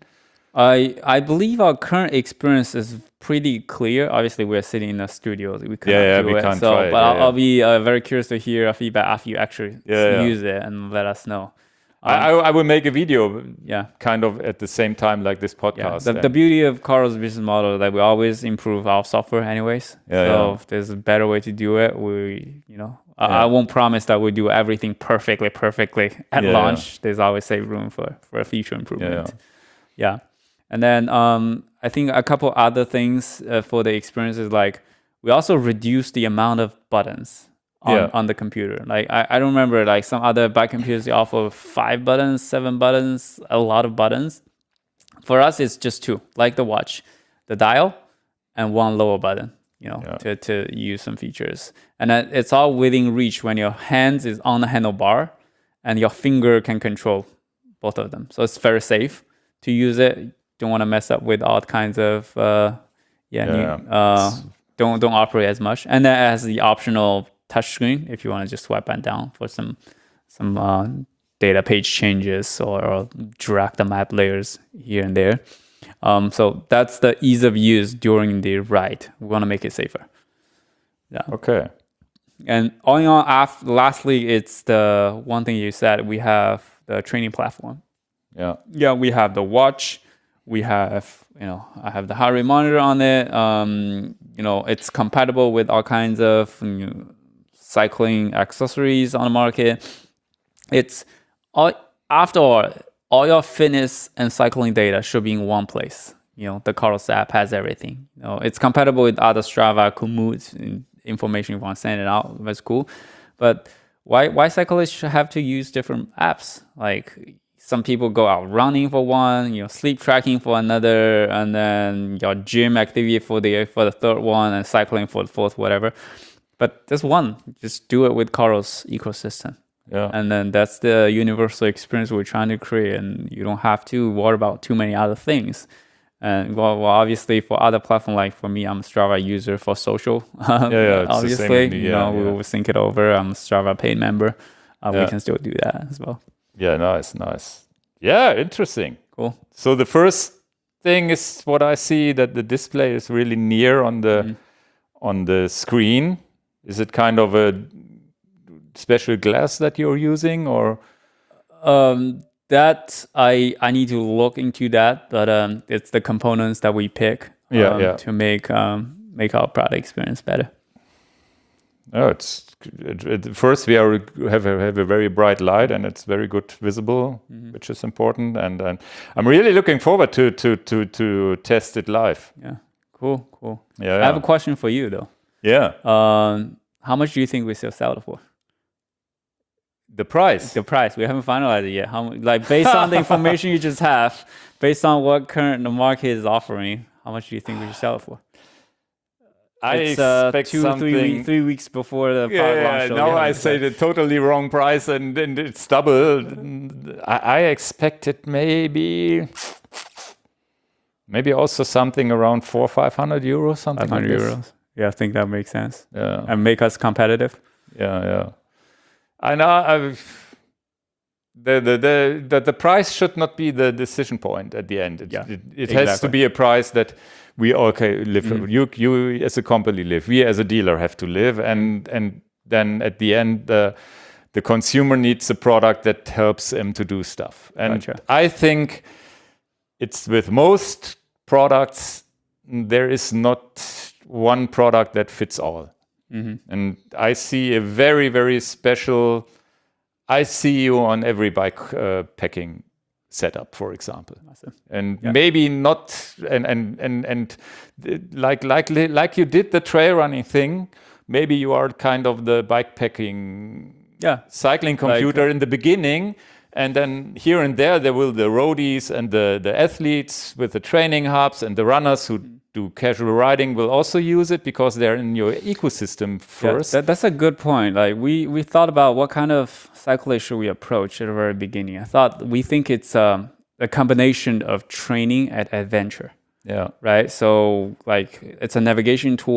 I I believe our current experience is pretty clear. Obviously, we're sitting in a studio. We cannot yeah, do we it. can't so, try it, but yeah, I'll, yeah. I'll be uh, very curious to hear feedback after you actually Yeah, yeah. use it and let us know. I, I, I will make a video Yeah. kind of at the same time like this Yeah, podcast. the, the and- beauty of Carl's business model is that we always improve our software anyways. Yeah, so yeah. if there's a better way to do it, we, you know, I, Yeah. I won't promise that we do everything perfectly, perfectly at Yeah, launch. There's always say room for, for a future improvement. Yeah. Yeah. And then um, I think a couple other things uh, for the experience is like, we also reduce the amount of buttons on, Yeah. on the computer. Like I, I don't remember like some other bike computers, they offer five buttons, seven buttons, a lot of buttons. For us, it's just two, like the watch, the dial and one lower button, you know, Yeah. to, to use some features. And then it's all within reach when your hands is on the handlebar and your finger can control both of them. So it's very safe to use it. Don't want to mess up with all kinds of, uh, yeah, Yeah. new, uh, don't, don't operate as much. And then it has the optional touchscreen if you want to just swipe and down for some, some, uh, data page changes or, or drag the map layers here and there. Um, so that's the ease of use during the ride. We want to make it safer. Yeah. Okay. And all in all, after, lastly, it's the one thing you said, we have the training platform. Yeah. Yeah, we have the watch. We have, you know, I have the heart rate monitor on it. Um, you know, it's compatible with all kinds of you know, cycling accessories on the market. It's all, after all, all your fitness and cycling data should be in one place. You know, the Carlos app has everything. You know, it's compatible with other Strava, Komoot information if you want to send it out. That's cool. But why why cyclists should have to use different apps? Like some people go out running for one, you know, sleep tracking for another, and then your gym activity for the for the third one, and cycling for the fourth, whatever. But there's one. Just do it with Carlos ecosystem. Yeah. And then that's the universal experience we're trying to create, and you don't have to worry about too many other things. And well, well obviously for other platforms, like for me, I'm a Strava user for social. Yeah, yeah, it's the obviously, same with me, you yeah, know, we yeah. will sync it over. I'm a Strava paid member. Uh, Yeah. We can still do that as well. Yeah, nice, nice. Yeah, interesting. Cool. So the first thing is what I see, that the display is really near on the Mhm. on the screen. Is it kind of a special glass that you're using, or Um, that I I need to look into that, but um, it's the components that we pick Yeah, um, yeah. to make um, make our product experience better. oh, it's it, it, first we are have a, have a very bright light and it's very good visible, Mm-hmm. which is important. And, and I'm really looking forward to to to to test it live. Yeah, cool, cool. Yeah, I yeah. have a question for you though. yeah. Um, how much do you think we still sell it for? The price. The price, we haven't finalized it yet. How mu- like based on the information you just have, based on what current the market is offering, how much do you think we should sell it for? I it's uh, expect two, something. three, week, three weeks before the Yeah, product yeah, launch. so we now I haven't say decided. the totally wrong price and, and it's double. I, I expected maybe, maybe also something around four, five hundred euros, something five hundred like this. euros. Yeah, I think that makes sense. Yeah, And make us competitive. yeah, yeah. I know. I've, the, the the the the price should not be the decision point at the end. It, Yeah, it, it has to exactly. be a price that we okay live. Mhm. You you as a company live. We as a dealer have to live, and and then at the end the the consumer needs a product that helps him to do stuff. And Gotcha. I think it's with most products there is not one product that fits all. Mhm. And I see a very, very special, I see you on every bike uh, packing setup, for example. Awesome. And Yeah. maybe not, and, and, and, and th- like, like, like you did the trail running thing, maybe you are kind of the bike packing Yeah. cycling computer in the beginning. And then here and there, there will the roadies and the, the athletes with the training hubs, and the runners who do casual riding will also use it because they're in your ecosystem Yeah, first. that, that's a good point. Like we we thought about what kind of cyclist should we approach at the very beginning. I thought we think it's um, a combination of training and adventure, yeah. right? So like it's a navigation tool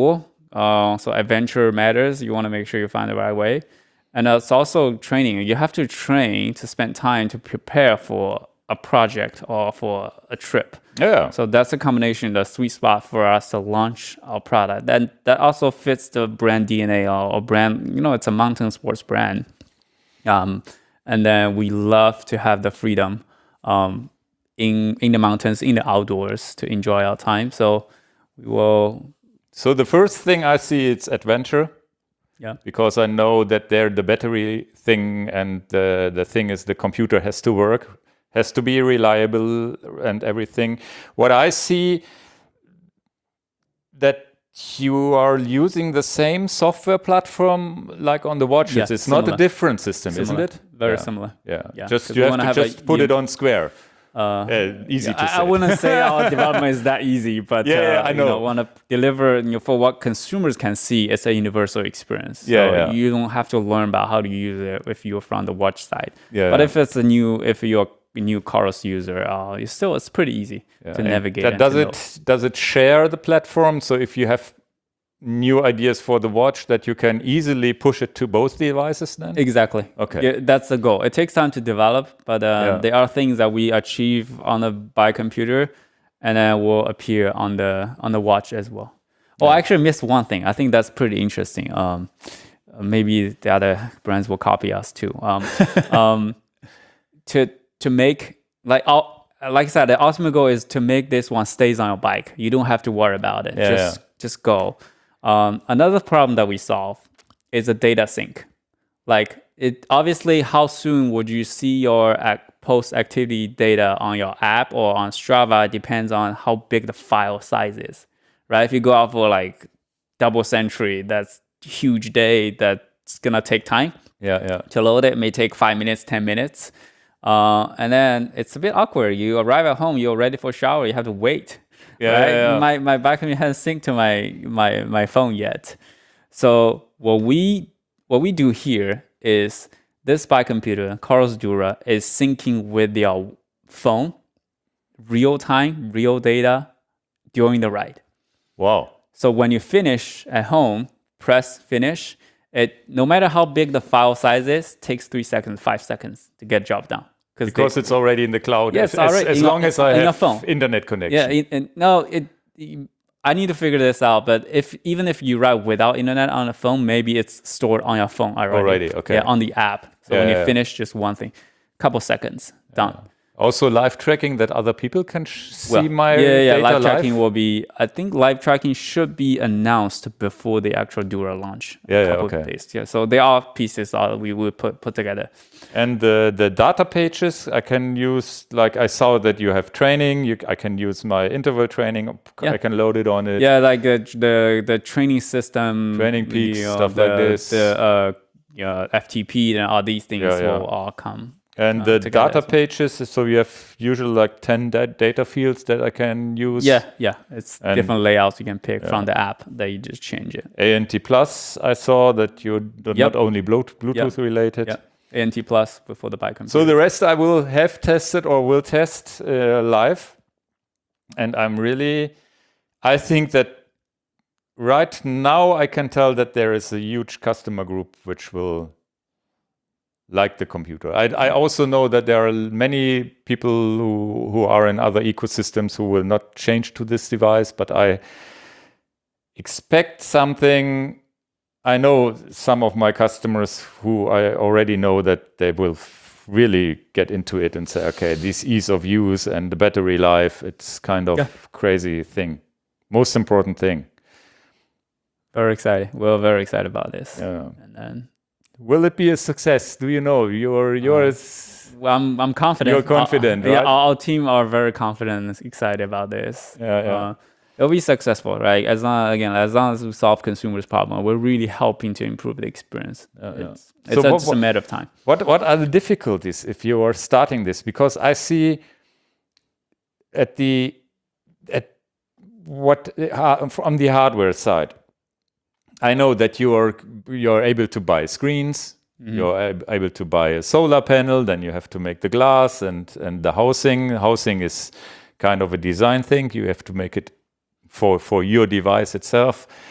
Uh, so adventure matters. You want to make sure you find the right way. And uh, it's also training. You have to train to spend time to prepare for a project or for a trip. Yeah. So that's a combination, the sweet spot for us to launch our product. That that also fits the brand D N A or, or brand, you know, it's a mountain sports brand. Um, and then we love to have the freedom um, in in the mountains, in the outdoors to enjoy our time. So we will. So the first thing I see, it's adventure. Yeah. Because I know that there the battery thing and the the thing is the computer has to work, has to be reliable and everything. What I see that you are using the same software platform like on the watches. Yeah, it's similar. not a different system, Similar. isn't it? Very yeah. similar. Yeah. Yeah, Just 'cause you we have wanna to have a just put it un- on Square. Uh, Uh, easy to I, say. I wouldn't say our development is that easy, but Yeah, yeah, uh, I know. You know, want to deliver you know, for what consumers can see. It's a universal experience. So Yeah, yeah. you don't have to learn about how to use it if you're from the watch side. Yeah, but yeah. if it's a new, if you're a new Coros user, uh, you still it's pretty easy Yeah, to and navigate. that- and does to it know. does it share the platform? So if you have new ideas for the watch, that you can easily push it to both devices then? Exactly. Okay. Yeah, that's the goal. It takes time to develop, but uh, Yeah. there are things that we achieve on the by computer, and then will appear on the on the watch as well. Oh, I actually missed one thing. I think that's pretty interesting. Um, maybe the other brands will copy us too. Um, um, to to make like all, like I said, the ultimate goal is to make this one stays on your bike. You don't have to worry about it. Yeah, just yeah. just go. Um, another problem that we solve is a data sync. Like it obviously, how soon would you see your ac- post activity data on your app or on Strava depends on how big the file size is, right? If you go out for like double century, that's huge day. That's gonna take time Yeah, yeah. to load it. It may take five minutes, ten minutes, uh, and then it's a bit awkward. You arrive at home, you're ready for a shower, you have to wait. Yeah, right? yeah, yeah. My my back hasn't synced to my my my phone yet. So what we what we do here is this bike computer, Coros Dura, is syncing with your phone, real time, real data during the ride. Wow. So when you finish at home, press finish. It no matter how big the file size is, takes three seconds, five seconds to get job done. Because they, it's already in the cloud. Yes, as, already as in long your- as I in your have phone. internet connection. yeah, it, it, no, it. I need to figure this out. But if even if you ride without internet on the phone, maybe it's stored on your phone already. Already, okay. Yeah, on the app. So Yeah, when you yeah. finish, just one thing, couple seconds, done. Also live tracking that other people can sh- see Well, my yeah, yeah, data live tracking live? will be. I think live tracking should be announced before the actual Dura launch. Yeah, a yeah, couple okay. Of days. Yeah, so there are pieces that we will put put together. And the, the data pages I can use, like I saw that you have training, you, I can use my interval training, Yeah. I can load it on it. Yeah, like the the, the training system, Training peaks, you know, stuff the, like this. the uh, yeah, F T P and all these things Yeah, yeah. will all come. And uh, the together data as well. pages, so you have usually like ten da- data fields that I can use. Yeah, yeah, it's And- different layouts you can pick from the app that you just change it. A N T Plus, I saw that you're d- Yep. not only Bluetooth, Bluetooth related. Yeah, A N T Plus before the bike computer. So the rest I will have tested or will test uh, live. And I'm really, I think that right now I can tell that there is a huge customer group which will like the computer. I, I also know that there are many people who, who are in other ecosystems who will not change to this device, but I expect something. I know some of my customers who I already know that they will f- really get into it and say, okay, this ease of use and the battery life, it's kind of Yeah. crazy thing. Most important thing. Very excited. We're very excited about this. Yeah. And then, Will it be a success? Do you know? You're, you're s- well, I'm, I'm confident. You're confident, Uh, yeah, right? our, our team are very confident and excited about this. Yeah, yeah. Uh, it'll be successful, right? As long, again, as long as we solve consumers' problem, we're really helping to improve the experience. Yeah, yeah. It's, So it's a, what- just a what- matter of time. What what are the difficulties if you are starting this? Because I see at the at what uh, from the hardware side, I know that you are you're able to buy screens, you're ab- able to buy a solar panel, then you have to make the glass and and the housing. Housing is kind of a design thing. You have to make it for for your device itself.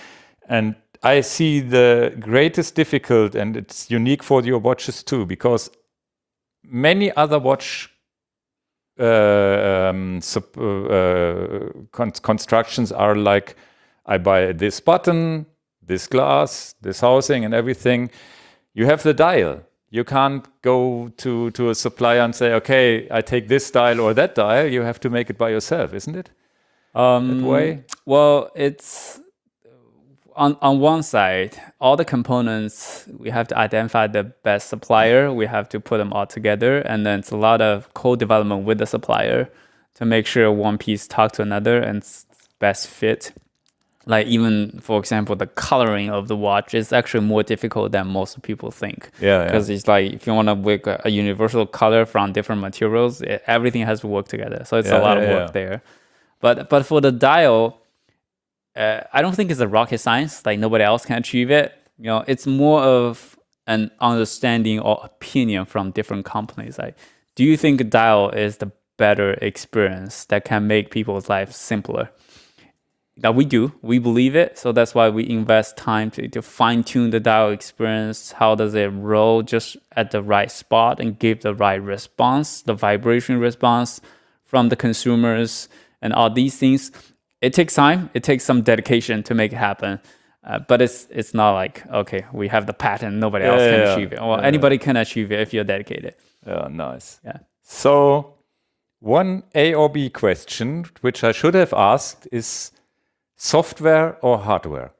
And I see the greatest difficulty, and it's unique for your watches too, because many other watch uh, um, sub, uh, uh, con constructions are like, I buy this button, this glass, this housing and everything. You have the dial. You can't go to, to a supplier and say, okay, I take this dial or that dial. You have to make it by yourself, isn't it? Um, that way? Well, it's on, on one side, all the components, we have to identify the best supplier. We have to put them all together. And then it's a lot of co-development with the supplier to make sure one piece talk to another and it's best fit. Like even, for example, the coloring of the watch is actually more difficult than most people think. Yeah, Because yeah. it's like, if you want to make a, a universal color from different materials, it, everything has to work together. So it's Yeah, a lot yeah, of work yeah. there. But but for the dial, uh, I don't think it's a rocket science. Like nobody else can achieve it. You know, it's more of an understanding or opinion from different companies. Like, do you think a dial is the better experience that can make people's lives simpler? That we do, we believe it. So that's why we invest time to, to fine tune the dial experience. How does it roll just at the right spot and give the right response, the vibration response from the consumers and all these things. It takes time. It takes some dedication to make it happen. Uh, but it's it's not like, okay, we have the patent, nobody Yeah, else can yeah, achieve it. Well, yeah, anybody yeah. can achieve it if you're dedicated. Yeah, nice. Yeah. So one A or B question, which I should have asked, is software or hardware?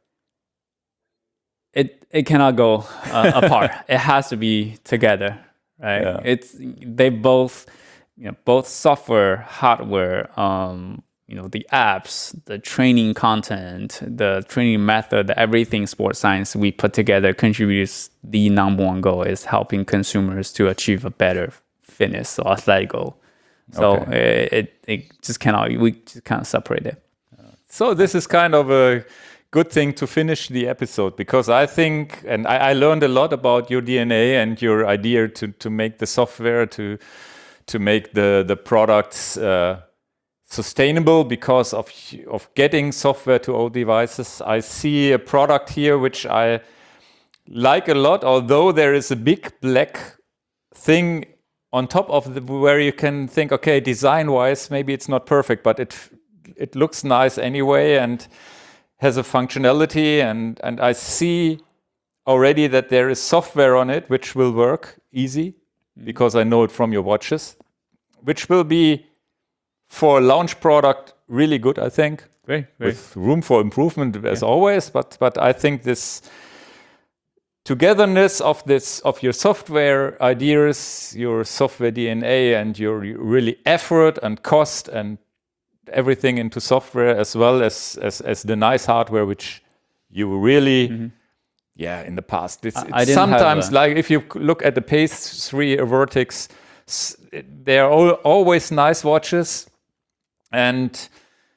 It it cannot go uh, apart. It has to be together, right? Yeah. It's they both, you know, both software, hardware, um, you know, the apps, the training content, the training method, everything sports science we put together contributes. The number one goal is helping consumers to achieve a better fitness or athletic goal. So Okay. it, it it just cannot we just can't separate it. So this is kind of a good thing to finish the episode, because I think, and I, I learned a lot about your D N A and your idea to to make the software, to to make the the products uh, sustainable because of of getting software to all devices. I see a product here which I like a lot, although there is a big black thing on top of the, where you can think, okay, design-wise, maybe it's not perfect, but it it looks nice anyway and has a functionality, and and I see already that there is software on it which will work easy, mm-hmm. because I know it from your watches, which will be for a launch product really good, I think. Great, great. With room for improvement as yeah. always, but but I think this togetherness of this of your software ideas, your software D N A, and your really effort and cost and everything into software, as well as as, as the nice hardware which you really mm-hmm. yeah in the past it's, it's I, I sometimes like if you look at the Pace three Vertex, they are all, always nice watches, and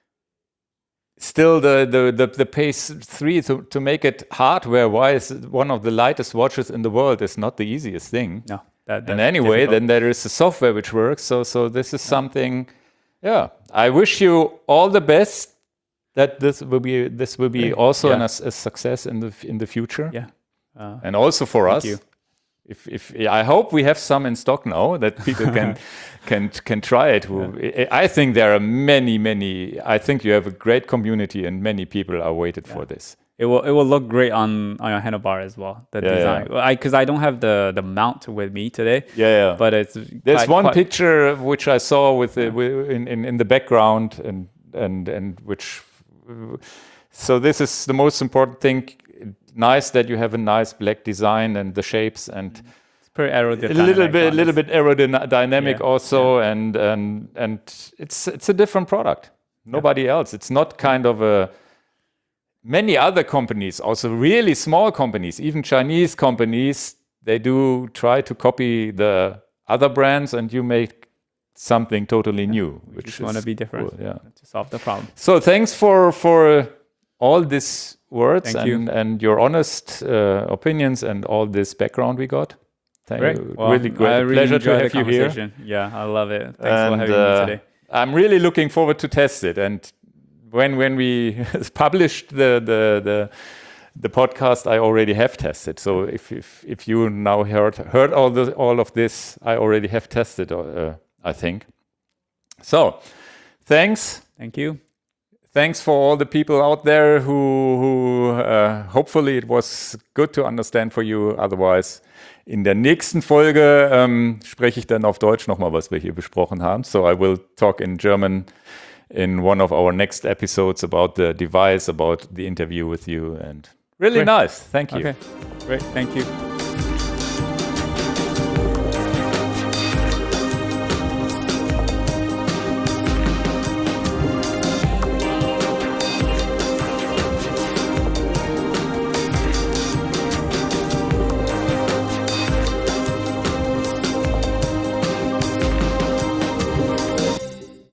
still the the the, the Pace three to, to make it hardware wise one of the lightest watches in the world is not the easiest thing. No, that, and anyway difficult. Then there is a software which works, so so this is yeah. something. Yeah, I wish you all the best. That this will be this will be also yeah. an, a, a success in the in the future. Yeah, uh, and also for thank us. You. If if I hope we have some in stock now that people can can can try it. Yeah. I think there are many many. I think you have a great community and many people are waited yeah. for this. It will it will look great on, on your handlebar as well. The yeah, design, yeah. I because I don't have the, the mount with me today. Yeah, yeah. But it's there's quite, one quite picture which I saw with, the, with in, in in the background, and and and which. So this is the most important thing. Nice that you have a nice black design and the shapes, and it's pretty aerodynamic. A little bit, a little bit aerodynamic yeah, also, yeah. and and and it's it's a different product. Nobody yeah. else. It's not kind of a. Many other companies, also really small companies, even Chinese companies, they do try to copy the other brands, and you make something totally yeah. new. We which just is want to be different cool, yeah. to solve the problem. So thanks for for all these words Thank and, you. and your honest uh, opinions and all this background we got. Thank great. you. Well, really great. I A really pleasure to have the you here. Yeah, I love it. Thanks and, for having uh, me today. I'm really looking forward to test it. And when when we published the the the the podcast I already have tested. So if if, if you now heard heard all the all of this, I already have tested. Uh, I think. So, thanks. Thank you. Thanks for all the people out there who, who uh, hopefully it was good to understand for you. Otherwise, in der nächsten Folge ähm, spreche ich dann auf Deutsch nochmal, was wir hier besprochen haben. So I will talk in German in one of our next episodes about the device, about the interview with you, and really Great. nice. Thank you. Okay, great. Thank you.